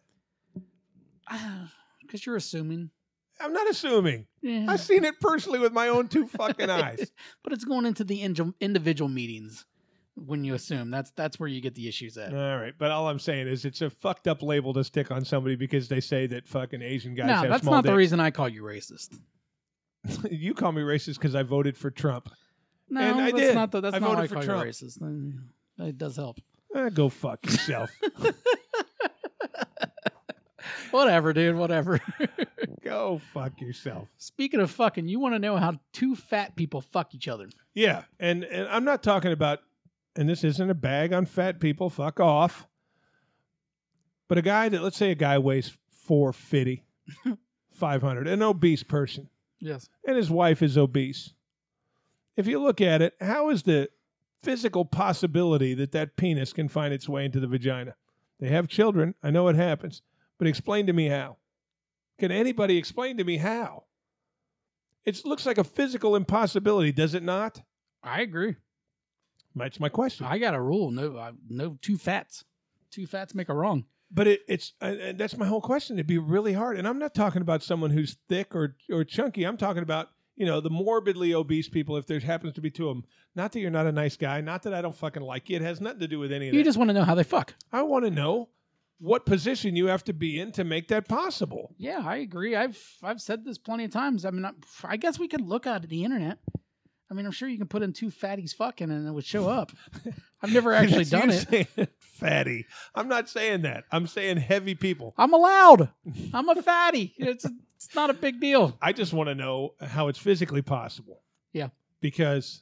Because you're assuming. I'm not assuming. Yeah. I've seen it personally with my own two fucking eyes. But it's going into the individual meetings when you assume. That's where you get the issues at. All right, but all I'm saying is it's a fucked up label to stick on somebody because they say that fucking Asian guys No, have that's small not the dicks. reason I call you racist. You call me racist because I voted for Trump. No, And I that's did. not that's I not why I voted for call Trump. you racist. It does help. Go fuck yourself. Well, Whatever, dude. Whatever. Go fuck yourself. Speaking of fucking, you want to know how two fat people fuck each other? Yeah, and I'm not talking about, and this isn't a bag on fat people. Fuck off. But a guy that, let's say, a guy weighs 450, 500, an obese person, Yes. and his wife is obese. If you look at it, how is the physical possibility that that penis can find its way into the vagina? They have children. I know it happens. But explain to me how. Can anybody explain to me how? It looks like a physical impossibility, does it not? I agree. That's my question. I got a rule. No two fats. Two fats make a wrong. But it's that's my whole question. It'd be really hard. And I'm not talking about someone who's thick or chunky. I'm talking about, the morbidly obese people, if there happens to be two of them. Not that you're not a nice guy. Not that I don't fucking like you. It has nothing to do with any of that. You just want to know how they fuck. I want to know what position you have to be in to make that possible. Yeah, I agree. I've said this plenty of times. I mean, I guess we could look at the internet. I mean, I'm sure you can put in two fatties fucking and it would show up. I've never actually done it. Saying fatty. I'm not saying that. I'm saying heavy people. I'm allowed. I'm a fatty. It's not a big deal. I just want to know how it's physically possible. Yeah. Because,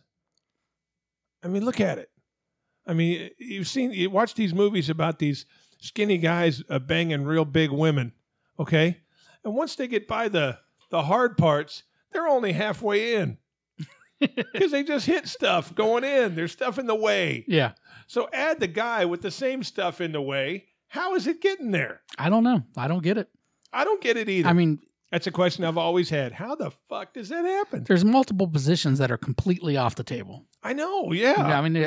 I mean, look at it. I mean, you watch these movies about these skinny guys banging real big women, okay? And once they get by the hard parts, they're only halfway in. Because they just hit stuff going in. There's stuff in the way. Yeah. So add the guy with the same stuff in the way. How is it getting there? I don't know. I don't get it. I don't get it either. I mean, that's a question I've always had. How the fuck does that happen? there's multiple positions that are completely off the table. I know, yeah. I mean,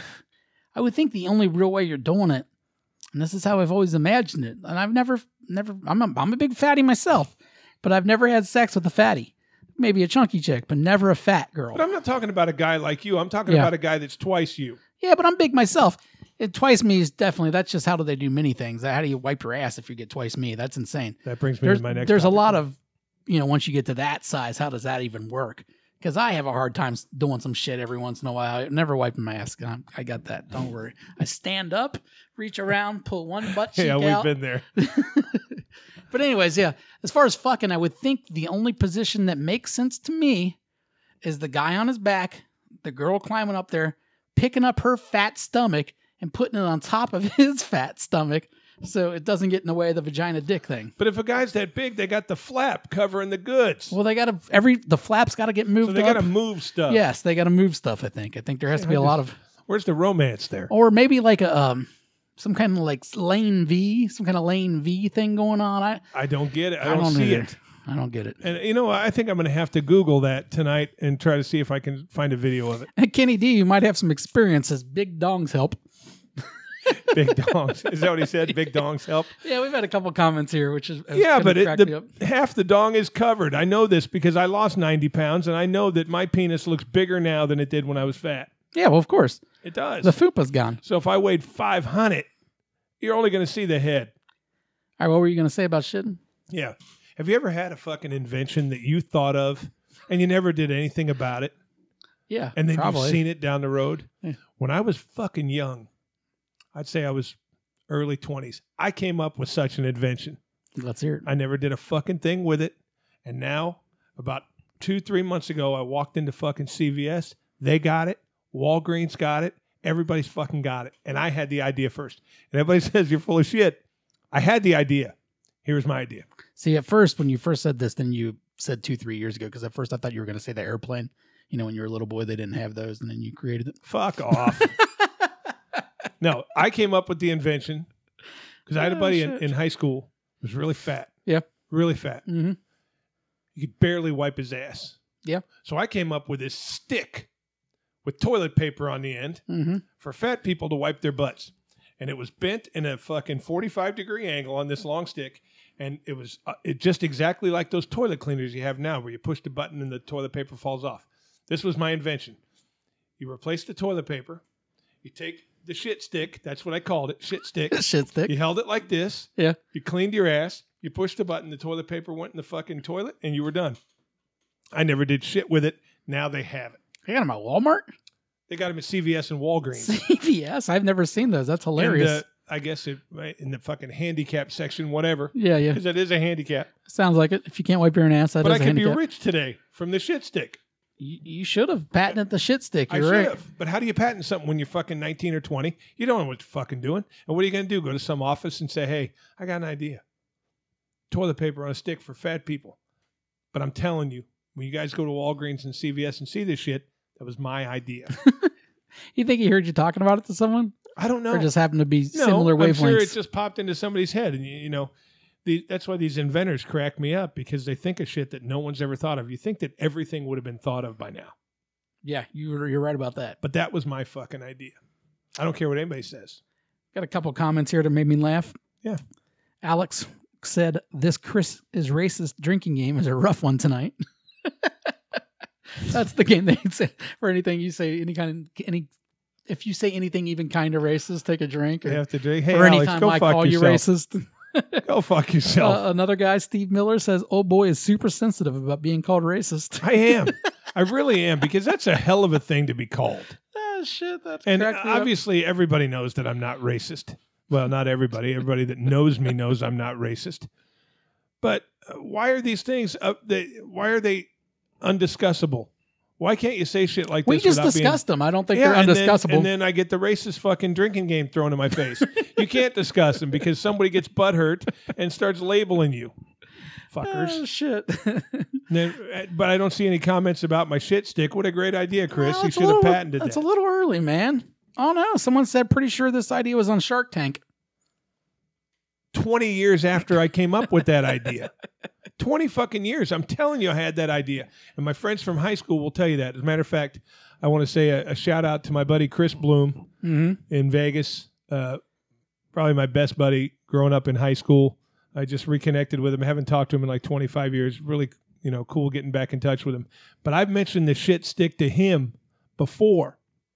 I would think the only real way you're doing it, and this is how I've always imagined it, and I've never, I'm a big fatty myself, but I've never had sex with a fatty. Maybe a chunky chick, but never a fat girl. But I'm not talking about a guy like you. I'm talking about a guy that's twice you. Yeah, but I'm big myself. Twice me is definitely, that's just how do they do many things. How do you wipe your ass if you get twice me? That's insane. That brings me to my next There's topic. a lot of, once you get to that size, how does that even work? Because I have a hard time doing some shit every once in a while. Never wiping my ass. I got that. Don't worry. I stand up, reach around, pull one butt cheek out. Yeah, we've been there. But anyways, yeah, as far as fucking, I would think the only position that makes sense to me is the guy on his back, the girl climbing up there, picking up her fat stomach and putting it on top of his fat stomach so it doesn't get in the way of the vagina dick thing. But if a guy's that big, they got the flap covering the goods. Well, the flap's got to get moved So they up. got to move stuff. Yes, they got to move stuff, I think. I think there has to be a lot of... Where's the romance there? Or maybe like a... some kind of like lane V thing going on. I don't get it. I don't see either. it. I don't get it. And I think I'm going to have to Google that tonight and try to see if I can find a video of it. And Kenny D, you might have some experience as big dongs help. Big dongs. Is that what he said? Big dongs help? Yeah, we've had a couple comments here, which is But half the dong is covered. I know this because I lost 90 pounds, and I know that my penis looks bigger now than it did when I was fat. Yeah, well, of course. It does. The fupa's gone. So if I weighed 500, you're only going to see the head. All right, what were you going to say about shitting? Yeah. Have you ever had a fucking invention that you thought of and you never did anything about it? Yeah, And then probably. you've seen it down the road? Yeah. When I was fucking young, I'd say I was early 20s, I came up with such an invention. Let's hear it. I never did a fucking thing with it. And now, about 2-3 months ago, I walked into fucking CVS. They got it. Walgreens got it. Everybody's fucking got it. And I had the idea first. And everybody says, you're full of shit. I had the idea. Here's my idea. See, at first, when you first said this, then you said 2-3 years ago, because at first I thought you were going to say the airplane. When you were a little boy, they didn't have those, and then you created it. Fuck off. No, I came up with the invention because I had a buddy in high school who was really fat. Yeah. Really fat. Mm-hmm. You could barely wipe his ass. Yeah. So I came up with this stick with toilet paper on the end for fat people to wipe their butts. And it was bent in a fucking 45-degree angle on this long stick. And it was just exactly like those toilet cleaners you have now where you push the button and the toilet paper falls off. This was my invention. You replace the toilet paper. You take the shit stick. That's what I called it. Shit stick. Shit stick. You held it like this. Yeah. You cleaned your ass. You pushed the button. The toilet paper went in the fucking toilet and you were done. I never did shit with it. Now they have it. I got them at Walmart? They got them at CVS and Walgreens. CVS? I've never seen those. That's hilarious. I guess in the fucking handicap section, whatever. Yeah, yeah. Because it is a handicap. Sounds like it. If you can't wipe your own ass, that But I is a could be handicap. rich today from the shit stick. You should have patented the shit stick. I You're should right. have. But how do you patent something when you're fucking 19 or 20? You don't know what you're fucking doing. And what are you going to do? Go to some office and say, hey, I got an idea. Toilet paper on a stick for fat people. But I'm telling you, when you guys go to Walgreens and CVS and see this shit, that was my idea. You think he heard you talking about it to someone? I don't know. Or just happened to be similar wavelengths? I'm sure it just popped into somebody's head. And, you know, that's why these inventors crack me up, because they think of shit that no one's ever thought of. You think that everything would have been thought of by now. Yeah, you're right about that. But that was my fucking idea. I don't care what anybody says. Got a couple comments here that made me laugh. Yeah. Alex said, this Chris is racist drinking game is a rough one tonight. That's the game they say. For anything you say, if you say anything even kind of racist, take a drink. You Or, have to drink. Hey, or Alex, anytime go I fuck call yourself. you racist. Go fuck yourself. Another guy, Steve Miller, says, "Oh boy, is super sensitive about being called racist." I am. I really am, because that's a hell of a thing to be called. Oh shit, that's And cracked me up. obviously, everybody knows that I'm not racist. Well, not everybody. Everybody that knows me knows I'm not racist. But why are these things? Why are they undiscussable? Why can't you say shit like We this? just without discussed them. I don't think Yeah, they're and undiscussable. then I get the racist fucking drinking game thrown in my face. You can't discuss them because somebody gets butthurt and starts labeling you. Fuckers. Oh shit. But I don't see any comments about my shit stick. What a great idea, Chris. Well, You it's a should have little- patented That's that. a little early, man. Oh no, someone said pretty sure this idea was on Shark Tank. 20 years after I came up with that idea. 20 fucking years. I'm telling you I had that idea. And my friends from high school will tell you that. As a matter of fact, I want to say a shout out to my buddy Chris Bloom in Vegas. Probably my best buddy growing up in high school. I just reconnected with him. I haven't talked to him in like 25 years. Really, cool getting back in touch with him. But I've mentioned the shit stick to him before.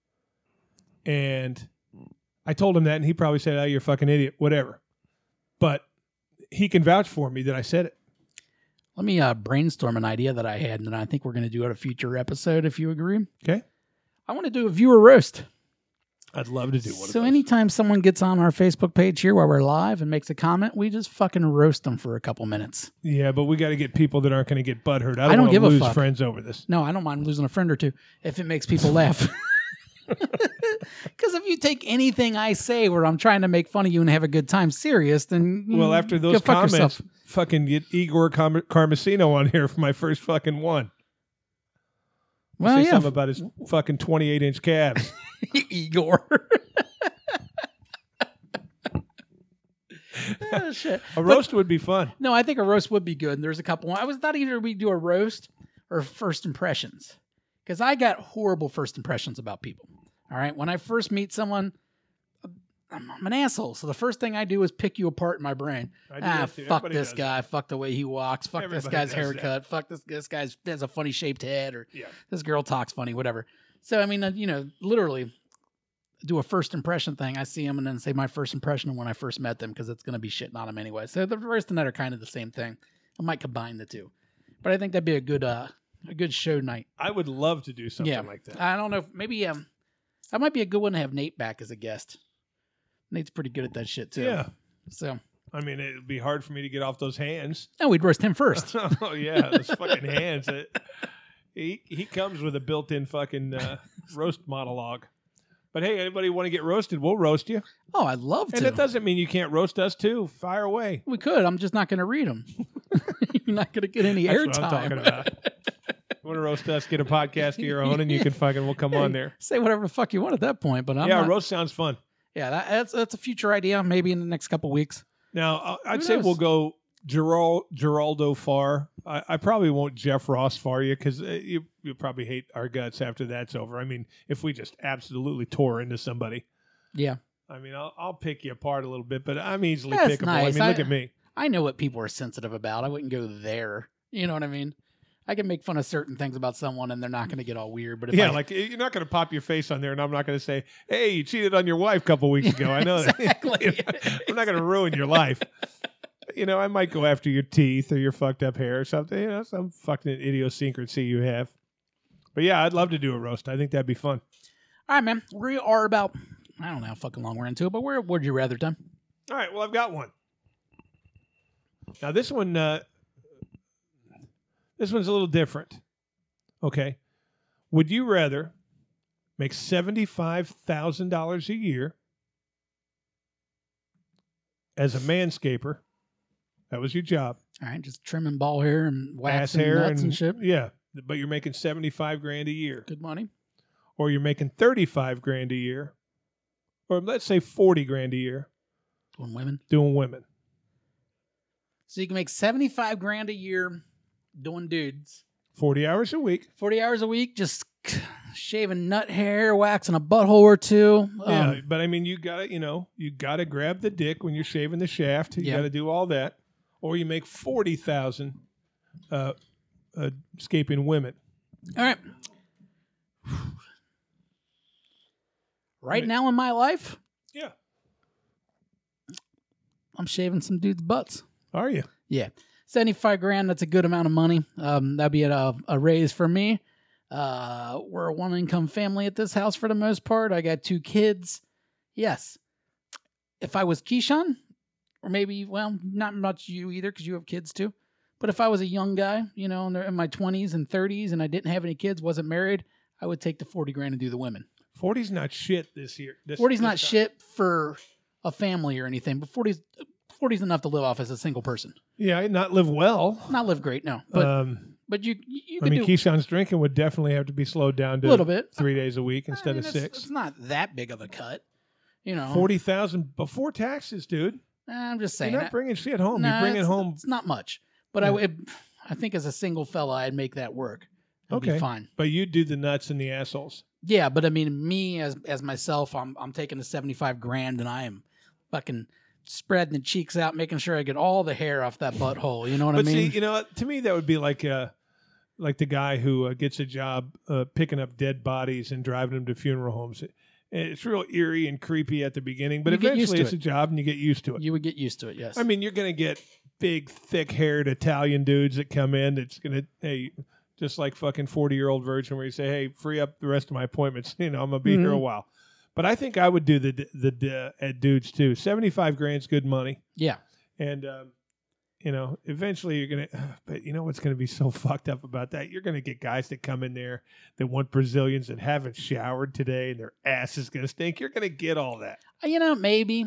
And I told him that, and he probably said, "Oh, you're a fucking idiot," whatever. But he can vouch for me that I said it. Let me brainstorm an idea that I had, and I think we're going to do at a future episode, if you agree. Okay. I want to do a viewer roast. I'd love to do one of So those. anytime someone gets on our Facebook page here while we're live and makes a comment, we just fucking roast them for a couple minutes. Yeah, but we got to get people that aren't going to get butthurt. I don't don't give a want to lose fuck. friends over this. No, I don't mind losing a friend or two if it makes people laugh. Because if you take anything I say where I'm trying to make fun of you and have a good time serious, then Well, after go those fuck comments, yourself. fucking get Igor Carmesino on here for my first fucking one. Well, Say yeah, something about his fucking 28-inch calves. Igor. Oh, shit. A roast would be fun. No, I think a roast would be good. And there's a couple. I was thought either we do a roast or first impressions, because I got horrible first impressions about people. All right, when I first meet someone, I'm an asshole. So the first thing I do is pick you apart in my brain. I do that too. Fuck Everybody this does guy. Fuck the way he walks. Fuck this Everybody guy's does that. haircut. Fuck this guy's has a funny shaped head, or Yeah. this girl talks funny, whatever. So I mean, literally do a first impression thing. I see them and then say my first impression of when I first met them, because it's going to be shitting on them anyway. So the first and that are kind of the same thing. I might combine the two, but I think that'd be a good show night. I would love to do something like that. I don't know. Maybe that might be a good one to have Nate back as a guest. Nate's pretty good at that shit too. Yeah. So I mean, it would be hard for me to get off those hands. no, we'd roast him first. Oh, yeah. Those fucking hands. He comes with a built-in fucking roast monologue. But hey, anybody want to get roasted, we'll roast you. Oh, I'd love to. And it doesn't mean you can't roast us too. Fire away. We could. I'm just not going to read them. You're not going to get any That's what I'm talking airtime. about. You want to roast us, get a podcast of your own, and you can we'll come on there. Say whatever the fuck you want at that point. But I'm Yeah, not, roast sounds fun. Yeah, that's a future idea. Maybe in the next couple weeks. Now, I'd Who say knows? we'll go Geraldo Farr. I probably won't Jeff Ross Farr you, because you'll probably hate our guts after that's over. I mean, if we just absolutely tore into somebody. Yeah, I mean, I'll pick you apart a little bit, but I'm easily That's pickable. nice. I mean, look at me. I know what people are sensitive about. I wouldn't go there. You know what I mean? I can make fun of certain things about someone, and they're not going to get all weird. But if Yeah, I, like you're not going to pop your face on there, and I'm not going to say, "Hey, you cheated on your wife a couple weeks ago." I know Exactly. that. I'm not going to ruin your life. I might go after your teeth or your fucked up hair or something. Some fucking idiosyncrasy you have. But yeah, I'd love to do a roast. I think that'd be fun. all right, man, we are about I don't know how fucking long we're into it, but would you rather time? All right. Well, I've got one. Now this one's a little different. Okay. Would you rather make $75,000 a year as a manscaper? That was your job. All right, just trimming ball hair and Ass waxing hair nuts and shit. Yeah, but you're making $75,000 a year, Good money. or you're making $35,000 a year, or let's say $40,000 a year Doing women. doing women. So you can make 75 grand a year doing dudes. 40 hours a week. 40 hours a week, just shaving nut hair, waxing a butthole or two. Yeah, but I mean, you gotta grab the dick when you're shaving the shaft. You Yeah. gotta do all that, or you make 40,000 escaping women. All right. Right now in my life, Yeah, I'm shaving some dudes' butts. are you? Yeah. 75 grand, that's a good amount of money. That'd be a raise for me. We're a one-income family at this house for the most part. I got 2 kids. Yes. If I was Keyshawn, or maybe, well, not much you either because you have kids too. But if I was a young guy, in my 20s and 30s and I didn't have any kids, wasn't married, I would take the 40 grand and do the women. 40's not shit this year. 40's not time. shit for a family or anything, but 40's enough to live off as a single person. Yeah, not live well. Not live great, no. But you I can mean, do Keyshawn's drinking would definitely have to be slowed down to a little bit. 3 days a week instead I mean, of 6. It's not that big of a cut, 40,000 before taxes, dude. I'm just saying. You're not bringing shit home. Nah, You're bringing home. It's not much, but Yeah. I think as a single fella, I'd make that work. It'd Okay. be fine. But you do the nuts and the assholes. Yeah, but I mean, me as myself, I'm taking the 75 grand and I am fucking spreading the cheeks out, making sure I get all the hair off that butthole. You know what I But mean? see, to me, that would be like the guy who gets a job picking up dead bodies and driving them to funeral homes. It's real eerie and creepy at the beginning, but You get used eventually to it's a job and you get used to it. You would get used to it, yes. I mean, you're going to get big, thick-haired Italian dudes that come in that's going to, hey, just like fucking 40-year-old virgin where you say, hey, free up the rest of my appointments. I'm going to be here a while. But I think I would do the dudes too. 75 grand's good money. Yeah. And, eventually you're going to, but you know what's going to be so fucked up about that? You're going to get guys that come in there that want Brazilians that haven't showered today and their ass is going to stink. You're going to get all that. Maybe.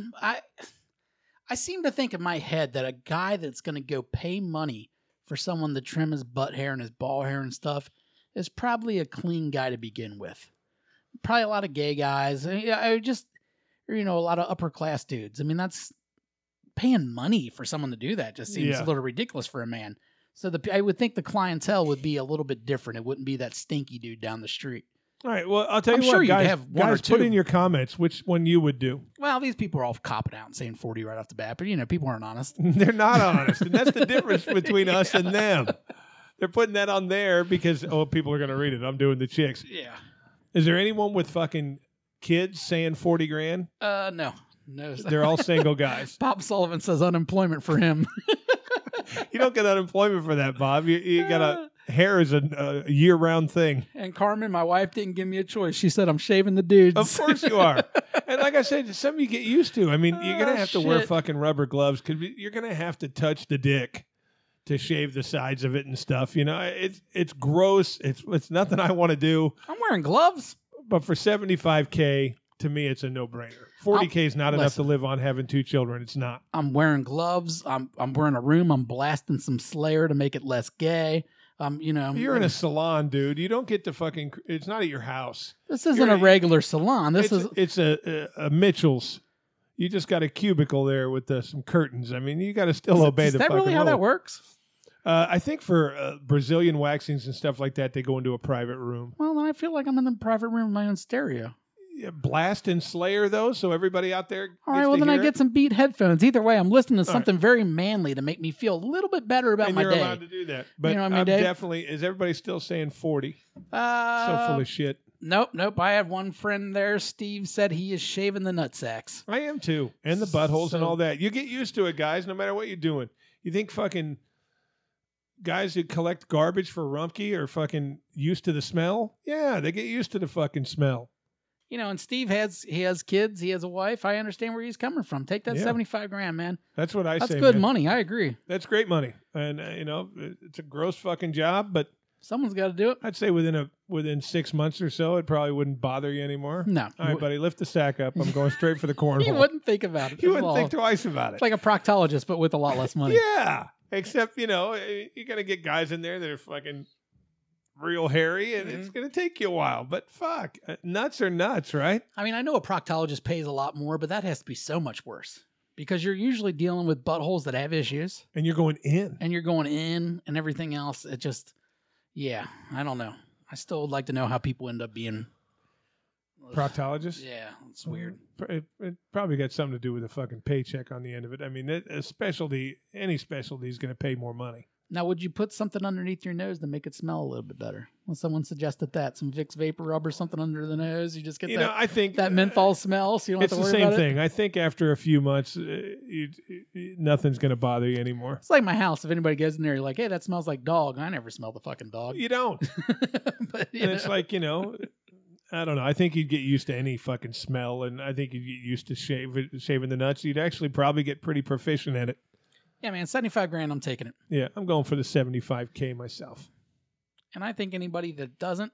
I seem to think in my head that a guy that's going to go pay money for someone to trim his butt hair and his ball hair and stuff is probably a clean guy to begin with. Probably a lot of gay guys. A lot of upper class dudes. I mean, that's paying money for someone to do that just seems a little ridiculous for a man. So I would think the clientele would be a little bit different. It wouldn't be that stinky dude down the street. All right. Well, I'll tell you I'm what, sure you'd guys, have one or guys, put two. in your comments which one you would do. Well, these people are all copping out and saying 40 right off the bat, but people aren't honest. They're not honest, and that's the difference between us and them. They're putting that on there because people are going to read it. I'm doing the chicks. Yeah. Is there anyone with fucking kids saying 40 grand? No. They're all single guys. Bob Sullivan says unemployment for him. You don't get unemployment for that, Bob. You got hair is a year-round thing. And Carmen, my wife, didn't give me a choice. She said, I'm shaving the dudes. Of course you are. And like I said, it's something you get used to. I mean, you're going to have to wear shit. fucking rubber gloves because you're going to have to touch the dick to shave the sides of it and stuff. It's gross. It's nothing I want to do. I'm wearing gloves. But for $75K, to me, it's a no-brainer. $40K is not enough to live on having 2 children. It's not. I'm wearing gloves. I'm wearing a room. I'm blasting some Slayer to make it less gay. You're in a salon, dude. You don't get to fucking. It's not at your house. This isn't a regular salon. It's a Mitchell's. You just got a cubicle there with some curtains. I mean, you got to still obey the fucking Is that really how that rule. works? I think for Brazilian waxings and stuff like that, they go into a private room. Well, then I feel like I'm in a private room with my own stereo. Yeah, Blast and Slayer, though, so everybody out there. All right, well, then I get some Beat headphones. Either way, I'm listening to something very manly to make me feel a little bit better about my you're day. allowed to do that. But know what I mean, I'm Dave? definitely. Is everybody still saying 40? So full of shit. Nope. I have one friend there. Steve said he is shaving the nutsacks. I am too. And the buttholes and all that. You get used to it, guys, no matter what you're doing. You think fucking guys who collect garbage for Rumpke are fucking used to the smell? Yeah, they get used to the fucking smell. And Steve has kids, he has a wife. I understand where he's coming from. Take that Yeah. $75,000, man. That's what I That's say. good man. money. I agree. That's great money, and it's a gross fucking job. But Someone's got to do it. I'd say within 6 months or so, it probably wouldn't bother you anymore. No. All right, buddy, lift the sack up. I'm going straight for the cornhole. You wouldn't think about it. You at wouldn't all. think twice about it. It's like a proctologist, but with a lot less money. Yeah, except you're gonna get guys in there that are fucking real hairy, and it's gonna take you a while. But fuck, nuts are nuts, right? I mean, I know a proctologist pays a lot more, but that has to be so much worse because you're usually dealing with buttholes that have issues, And you're going in. and you're going in and everything else. It just, I don't know. I still would like to know how people end up being Proctologist. Yeah, it's weird. It probably got something to do with a fucking paycheck on the end of it. I mean, any specialty is going to pay more money. Now, would you put something underneath your nose to make it smell a little bit better? Well, someone suggested that some Vicks Vapor Rub or something under the nose. You just get I think that menthol smell, so you don't have it's to the worry same about thing. it. I think after a few months, nothing's going to bother you anymore. It's like my house. If anybody goes in there, you're like, "Hey, that smells like dog." I never smell the fucking dog. You don't. But And it's like, I don't know. I think you'd get used to any fucking smell, and I think you'd get used to shaving the nuts. You'd actually probably get pretty proficient at it. yeah, man, $75,000, I'm taking it. Yeah, I'm going for the $75K myself. And I think anybody that doesn't,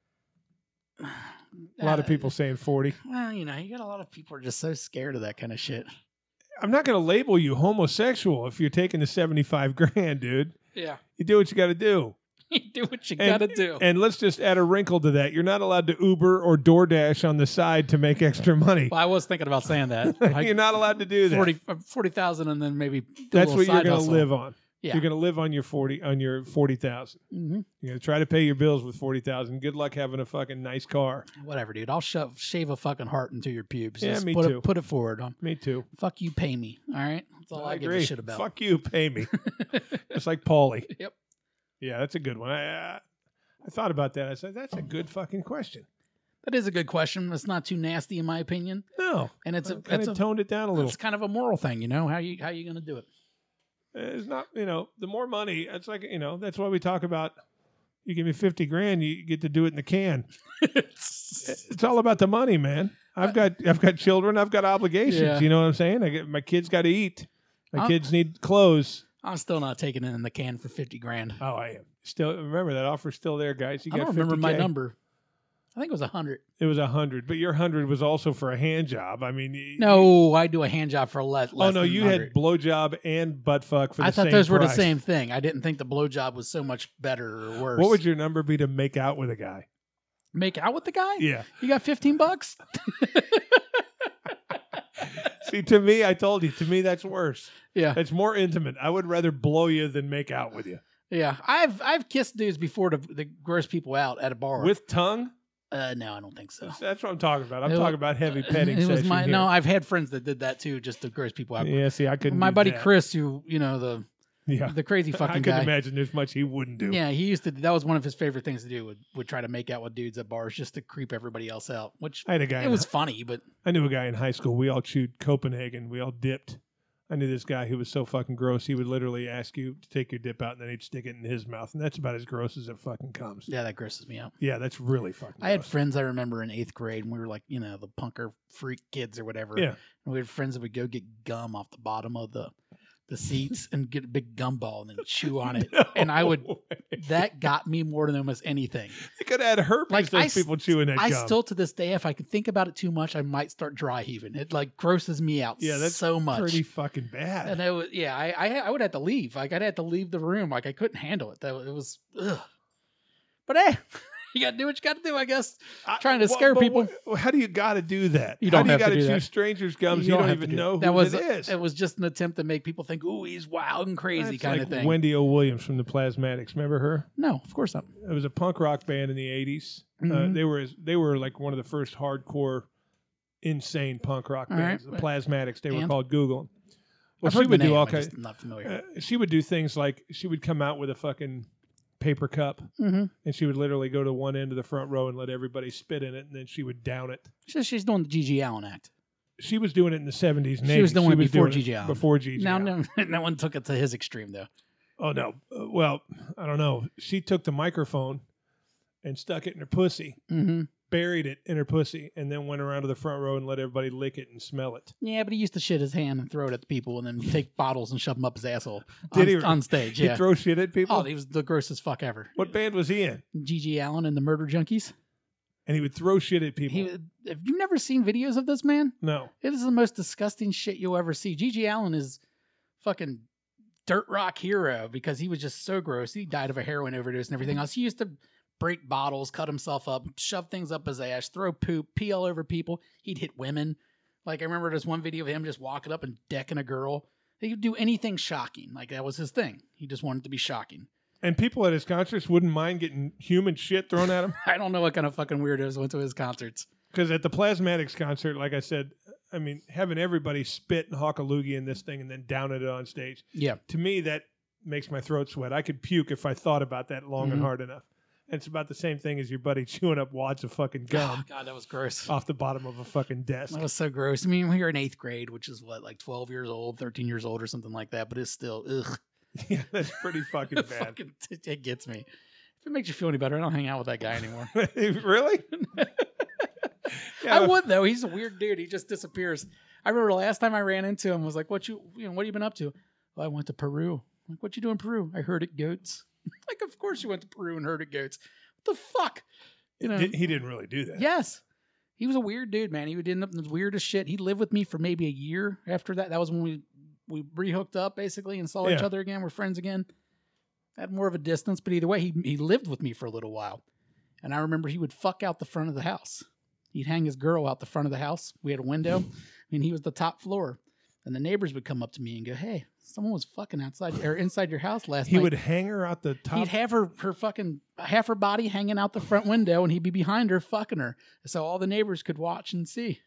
A lot of people saying 40. Well, you got a lot of people are just so scared of that kind of shit. I'm not going to label you homosexual if you're taking the $75,000, dude. Yeah, You do what you got to do. you do what you And- gotta do. And let's just add a wrinkle to that. You're not allowed to Uber or DoorDash on the side to make extra money. Well, I was thinking about saying that. You're not allowed to do that. 40,000, and then maybe do a That's little what you're side going to hustle. live on. Yeah. You're going to live on your 40,000. Mm-hmm. You're going to try to pay your bills with 40,000. Good luck having a fucking nice car. Whatever, dude. I'll shave a fucking heart into your pubes. Yeah, Just me put too. Put it forward. Me too. Fuck you, pay me. All right, that's all I give a agree. shit about. Fuck you, pay me. Just like Paulie. Yep. Yeah, that's a good one. I thought about that. I said, that's a good fucking question. That is a good question. It's not too nasty, in my opinion, No. and it's Kind of toned it down a little. it's kind of a moral thing. How you gonna do it? It's not, the more money, it's like, that's why we talk about, you give me $50,000, you get to do it in the can. It's all about the money, man. I've got children. I've got obligations. Yeah. You know what I'm saying? My kids got to eat. My kids need clothes. I'm still not taking it in the can for $50,000. Oh, I am. Still, remember that offer's still there, guys. You I got don't remember 50K. my number. I think it was 100. It was 100, but your 100 was also for a hand job. I mean, No, I do a hand job for less. Oh no, than you 100. had blowjob and butt fuck for the I same thought those were the price. same thing. I didn't think the blowjob was so much better or worse. What would your number be to make out with a guy? make out with the guy? Yeah. You got $15? See, to me, I told you. To me, that's worse. Yeah, It's more intimate. I would rather blow you than make out with you. yeah. I've kissed dudes before to gross people out at a bar. With tongue? no, I don't think so. That's what I'm talking about. I'm It wa- talking about heavy petting It was session my here. no. I've had friends that did that too, just to gross people out. Yeah, see, I couldn't My do buddy that. Chris, who Yeah. the crazy I fucking could guy. imagine there's much he wouldn't do. Yeah, he used to. That was one of his favorite things to do. Would try to make out with dudes at bars just to creep everybody else out. Which I had a guy. it was funny, but I knew a guy in high school. We all chewed Copenhagen. We all dipped. I knew this guy who was so fucking gross. He would literally ask you to take your dip out, and then he'd stick it in his mouth, and that's about as gross as it fucking comes. yeah, that grosses me out. Yeah, that's really fucking. I had gross. friends I remember in 8th grade, and we were like, the punker freak kids or whatever. Yeah. And we had friends that would go get gum off the bottom of the seats and get a big gumball and then chew on it. And I would. No way. That got me more than almost anything. You could add herpes. Like, Those people chewing that I gum. still, to this day, if I could think about it too much, I might start dry heaving. It like grosses me out. Yeah, that's so much. pretty fucking bad. And it was, I would have to leave. Like I'd have to leave the room. Like I couldn't handle it. It was, ugh. But hey, you got to do what you got to do, I guess. Trying to scare people. How do you got to do that? You don't how do have you to got to do chew that. strangers' gums? You don't don't have to even do know that. who was it is. It was just an attempt to make people think, "Ooh, he's wild and crazy," That's kind like of thing. Wendy O. Williams from the Plasmatics. Remember her? No, of course not. It was a punk rock band in the 80s. Mhm. They were like one of the first hardcore, insane punk rock All bands. right. The Plasmatics. They were And? called Google 'em. Well, I've she heard the would do name, all I'm kinds. just not familiar. She would do things like she would come out with a fucking paper cup, Mm-hmm. and she would literally go to one end of the front row and let everybody spit in it, and then she would down it. She's doing the Gigi Allen act. She was doing it in the 70s and 80s. She was doing it before doing Gigi Allen. Before Gigi Now, Allen. no one took it to his extreme though. Oh, no. Well, I don't know. She took the microphone and stuck it in her pussy Mm-hmm. buried it in her pussy, and then went around to the front row and let everybody lick it and smell it. Yeah, but he used to shit his hand and throw it at the people and then take bottles and shove them up his asshole Did he? on stage. He'd Yeah. throw shit at people? Oh, he was the grossest fuck ever. What band was he in? G.G. Allen and the Murder Junkies. And he would throw shit at people. Have you never seen videos of this man? No. It is the most disgusting shit you'll ever see. G.G. Allen is fucking dirt rock hero because he was just so gross. He died of a heroin overdose and everything else. He used to break bottles, cut himself up, shove things up his ass, throw poop, pee all over people. He'd hit women. Like I remember there's one video of him just walking up and decking a girl. He would do anything shocking. Like that was his thing. He just wanted to be shocking. And people at his concerts wouldn't mind getting human shit thrown at him? I don't know what kind of fucking weirdos went to his concerts. Because at the Plasmatics concert, like I said, I mean, having everybody spit and hawk a loogie in this thing and then down it on stage, Yeah. to me, that makes my throat sweat. I could puke if I thought about that long and hard enough. And it's about the same thing as your buddy chewing up wads of fucking gum Oh, God, that was gross. off the bottom of a fucking desk. That was so gross. I mean, we were in 8th grade, which is what, like 12 years old, 13 years old or something like that, but it's still, ugh. Yeah, that's pretty fucking bad. Fucking, it gets me. If it makes you feel any better, I don't hang out with that guy anymore. Really? Yeah, I would though. He's a weird dude. He just disappears. I remember the last time I ran into him was like, what have you been up to? Well, I went to Peru. I'm like, what you do in Peru? I herded goats. Like, of course you went to Peru and herded goats. What the fuck? You know? He didn't really do that. Yes. He was a weird dude, man. He would end up in the weirdest shit. He lived with me for maybe a year after that. That was when we re-hooked up basically and saw each other again. We're friends again. Had more of a distance, but either way, he lived with me for a little while. And I remember he would fuck out the front of the house. He'd hang his girl out the front of the house. We had a window, and he was the top floor. And the neighbors would come up to me and go, "Hey, someone was fucking outside or inside your house last night." He would hang her out the top. He'd have her fucking half her body hanging out the front window, and he'd be behind her fucking her, so all the neighbors could watch and see.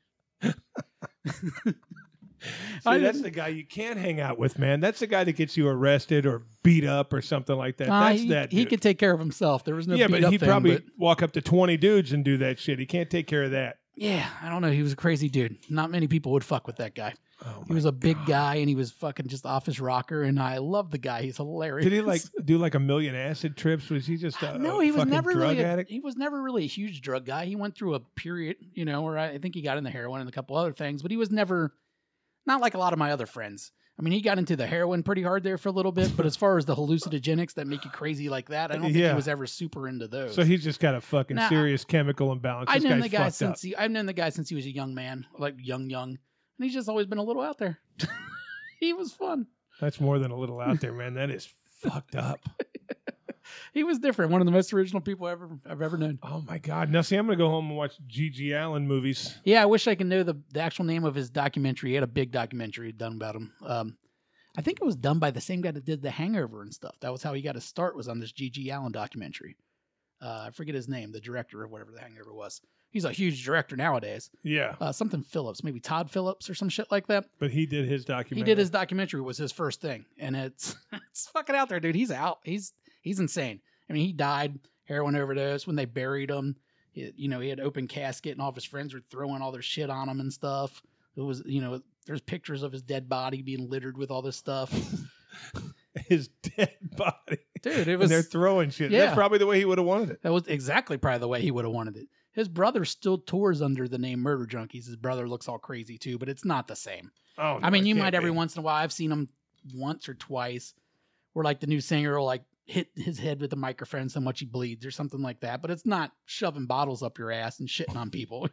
See, that's the guy you can't hang out with, man. That's the guy that gets you arrested or beat up or something like that. That's that. He dude. could take care of himself. There was no Yeah, beat but up he'd thing, probably but- walk up to 20 dudes and do that shit. He can't take care of that. Yeah, I don't know. He was a crazy dude. Not many people would fuck with that guy. Oh, He was a big guy, and he was fucking just off his rocker, and I love the guy. He's hilarious. Did he like do like a million acid trips? Was he just a No, he was fucking never drug really. addict? He was never really a huge drug guy. He went through a period, where I think he got into heroin and a couple other things, but he was never not like a lot of my other friends. I mean, he got into the heroin pretty hard there for a little bit, but as far as the hallucinogenics that make you crazy like that, I don't think he was ever super into those. So he's just got a fucking serious chemical imbalance. I've This known guy's the guy fucked up. I've known the guy since he was a young man, like young, and he's just always been a little out there. He was fun. That's more than a little out there, man. That is fucked up. He was different. One of the most original people I've ever known. Oh my God. Now see, I'm gonna go home and watch G.G. Allen movies. Yeah, I wish I could know the actual name of his documentary. He had a big documentary done about him. I think it was done by the same guy that did The Hangover and stuff. That was how he got his start, was on this G.G. Allen documentary. I forget his name, the director of whatever The Hangover was. He's a huge director nowadays. Yeah. Something Phillips, maybe Todd Phillips or some shit like that. But he did his documentary. He did his documentary, was his first thing. And it's fucking out there, dude. He's out. He's insane. I mean, he died, heroin overdose, when they buried him. He had open casket and all of his friends were throwing all their shit on him and stuff. It was, there's pictures of his dead body being littered with all this stuff. His dead body. Dude, it was. And they're throwing shit. Yeah. That's probably the way he would have wanted it. That was exactly probably the way he would have wanted it. His brother still tours under the name Murder Junkies. His brother looks all crazy too, but it's not the same. Oh, no, I mean, it you can't might every be. once in a while. I've seen him once or twice where like the new singer will like hit his head with a microphone so much he bleeds or something like that. But it's not shoving bottles up your ass and shitting on people.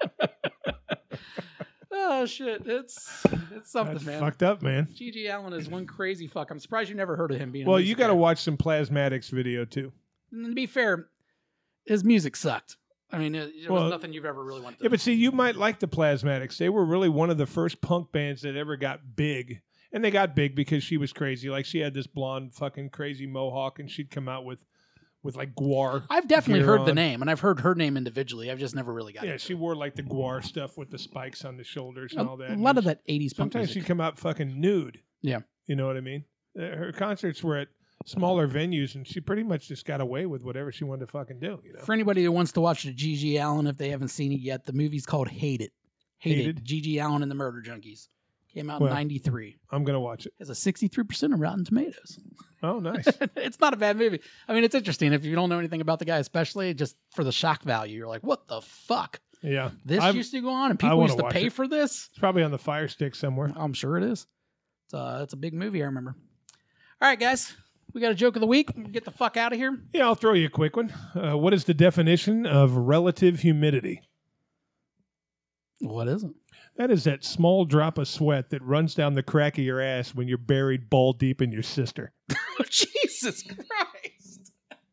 Oh shit, it's something, That's man. fucked up, man. G.G. Allen is one crazy fuck. I'm surprised you never heard of him being. Well, you got to watch some Plasmatics video too. And to be fair, his music sucked. I mean, it Well, was nothing you've ever really wanted to. Yeah, but see, you might like the Plasmatics. They were really one of the first punk bands that ever got big. And they got big because she was crazy. Like, she had this blonde fucking crazy mohawk, and she'd come out with like Guar. I've definitely gear heard the on. name, and I've heard her name individually. I've just never really got Yeah, it. she wore like the Guar stuff with the spikes on the shoulders and all that. A lot of that 80s punk Sometimes music. she'd come out fucking nude. Yeah. You know what I mean? Her concerts were at smaller venues, and she pretty much just got away with whatever she wanted to fucking do. You know? For anybody who wants to watch the G.G. Allen, if they haven't seen it yet, the movie's called Hate It. Hate Hated? It. G.G. Allen and the Murder Junkies. Came out in 93. I'm going to watch it. It has a 63% of Rotten Tomatoes. Oh, nice. It's not a bad movie. I mean, it's interesting. If you don't know anything about the guy, especially just for the shock value, you're like, what the fuck? Yeah. This used to go on and people used to pay for this? It's probably on the Fire Stick somewhere. I'm sure it is. It's a big movie, I remember. All right, guys. We got a joke of the week. Get the fuck out of here. Yeah, I'll throw you a quick one. What is the definition of relative humidity? What is it? That is that small drop of sweat that runs down the crack of your ass when you're buried ball deep in your sister. Jesus Christ.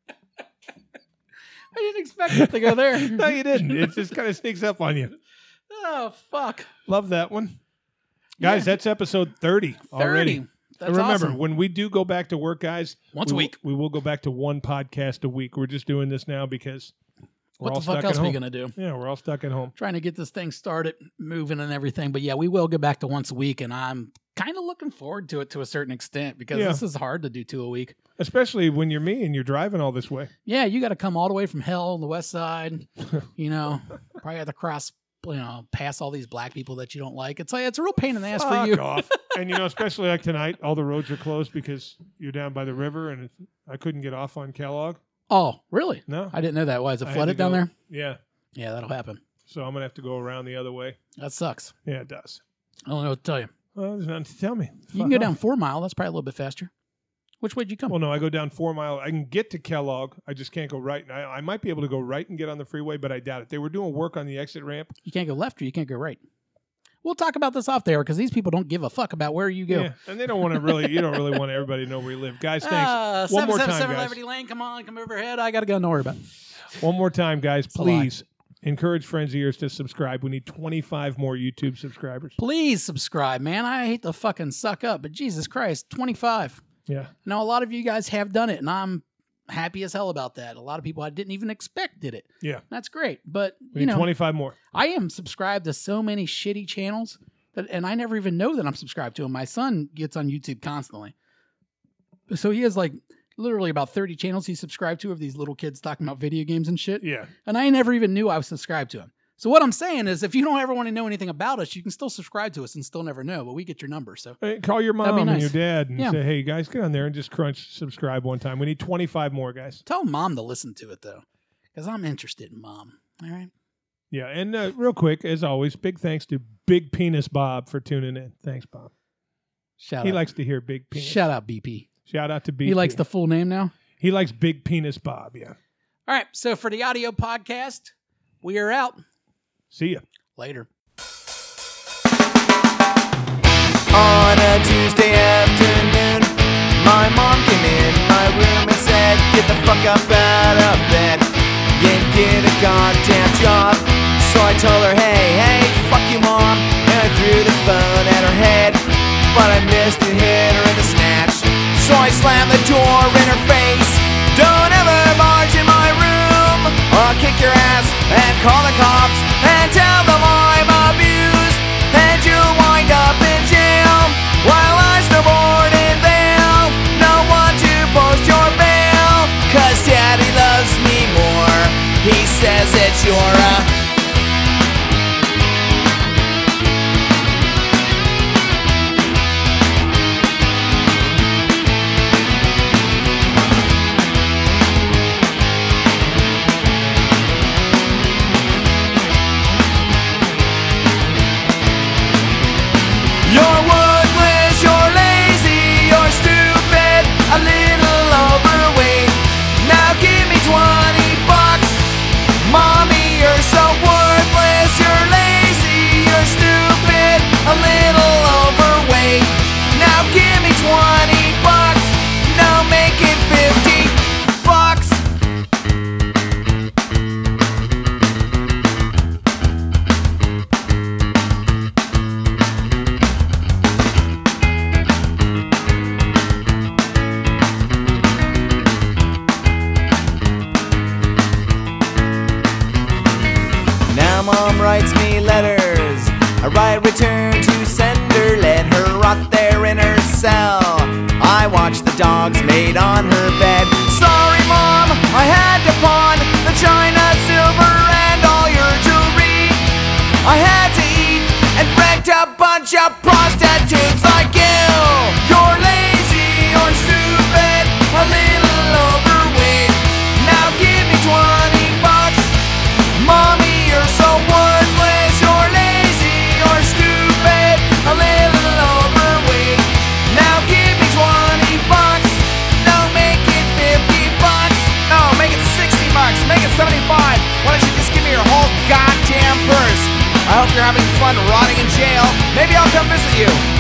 I didn't expect it to go there. No, you didn't. It just kind of sneaks up on you. Oh, fuck. Love that one. Guys, that's episode 30 already. 30. That's and remember, awesome. when we do go back to work, guys, once a week, we will go back to one podcast a week. We're just doing this now because we're all stuck at home. What the fuck else are we going to do? Yeah, we're all stuck at home. Trying to get this thing started, moving and everything. But yeah, we will get back to once a week, and I'm kind of looking forward to it to a certain extent because this is hard to do 2 a week. Especially when you're me and you're driving all this way. Yeah, you got to come all the way from hell on the west side. Probably have to cross, pass all these black people that you don't like. It's a real pain in the ass for you. Off. And especially like tonight, all the roads are closed because you're down by the river, and I couldn't get off on Kellogg. Oh, really? No, I didn't know that. Why is it flooded down there? Yeah, that'll happen. So I'm gonna have to go around the other way. That sucks. Yeah, it does. I don't know what to tell you. Well, there's nothing to tell me. You can go down 4 Mile. That's probably a little bit faster. Which way did you come? Well, no, I go down 4 Mile. I can get to Kellogg. I just can't go right. I might be able to go right and get on the freeway, but I doubt it. They were doing work on the exit ramp. You can't go left or you can't go right. We'll talk about this off there because these people don't give a fuck about where you go. Yeah, and they don't want to really. You don't really want everybody to know where you live, guys. Thanks. One more time, guys. 777 Liberty Lane. Come on, come overhead. I got to go. Don't worry about it. One more time, guys. Please encourage friends of yours to subscribe. We need 25 more YouTube subscribers. Please subscribe, man. I hate to fucking suck up, but Jesus Christ, 25. Yeah. Now, a lot of you guys have done it, and I'm happy as hell about that. A lot of people I didn't even expect did it. Yeah. That's great. But, we need 25 more. I am subscribed to so many shitty channels, and I never even know that I'm subscribed to them. My son gets on YouTube constantly. So he has literally about 30 channels he's subscribed to of these little kids talking about video games and shit. Yeah. And I never even knew I was subscribed to him. So what I'm saying is if you don't ever want to know anything about us, you can still subscribe to us and still never know, but we get your number. So call your mom and your dad and say, hey, guys, get on there and just subscribe one time. We need 25 more, guys. Tell mom to listen to it, though, because I'm interested in mom. All right? Yeah, and real quick, as always, big thanks to Big Penis Bob for tuning in. Thanks, Bob. He likes to hear Big Penis. Shout out, BP. Shout out to BP. He likes the full name now? He likes Big Penis Bob, yeah. All right, so for the audio podcast, we are out. See ya. Later. On a Tuesday afternoon, my mom came in my room and said, get the fuck up out of bed and get a goddamn job. So I told her, hey, fuck you, mom, and I threw the phone at her head, but I missed and hit her in the snatch. So I slammed the door in her face. Don't ever barge in my room, or I'll kick your ass and call the cops and tell them I'm abused, and you'll wind up in jail while I snowboard in bail. No one to post your bail, 'cause daddy loves me more. He says that you're a You're worthless, you're lazy, you're stupid, a little overweight. Now give me $20. Mommy, you're so worthless, you're lazy, you're stupid, a little overweight. Now give me $20. No, make it $50. Now mom writes me letters, I write return to sender, let her rot there in her cell. I watch the dogs made on her bed. Sorry mom, I had to pawn the china, silver, and all your jewelry. I had to eat and rent a bunch of prostitutes. attitudes like you. You're lazy or stupid, a little overweight. Now give me $20. Mommy, you're so worthless. You're lazy or stupid, a little overweight. Now give me $20. No, make it $50. No, make it $60. Make it $75. Why don't you just give me your whole goddamn purse? I hope you're having fun rotting in jail. Maybe I'll come visit you.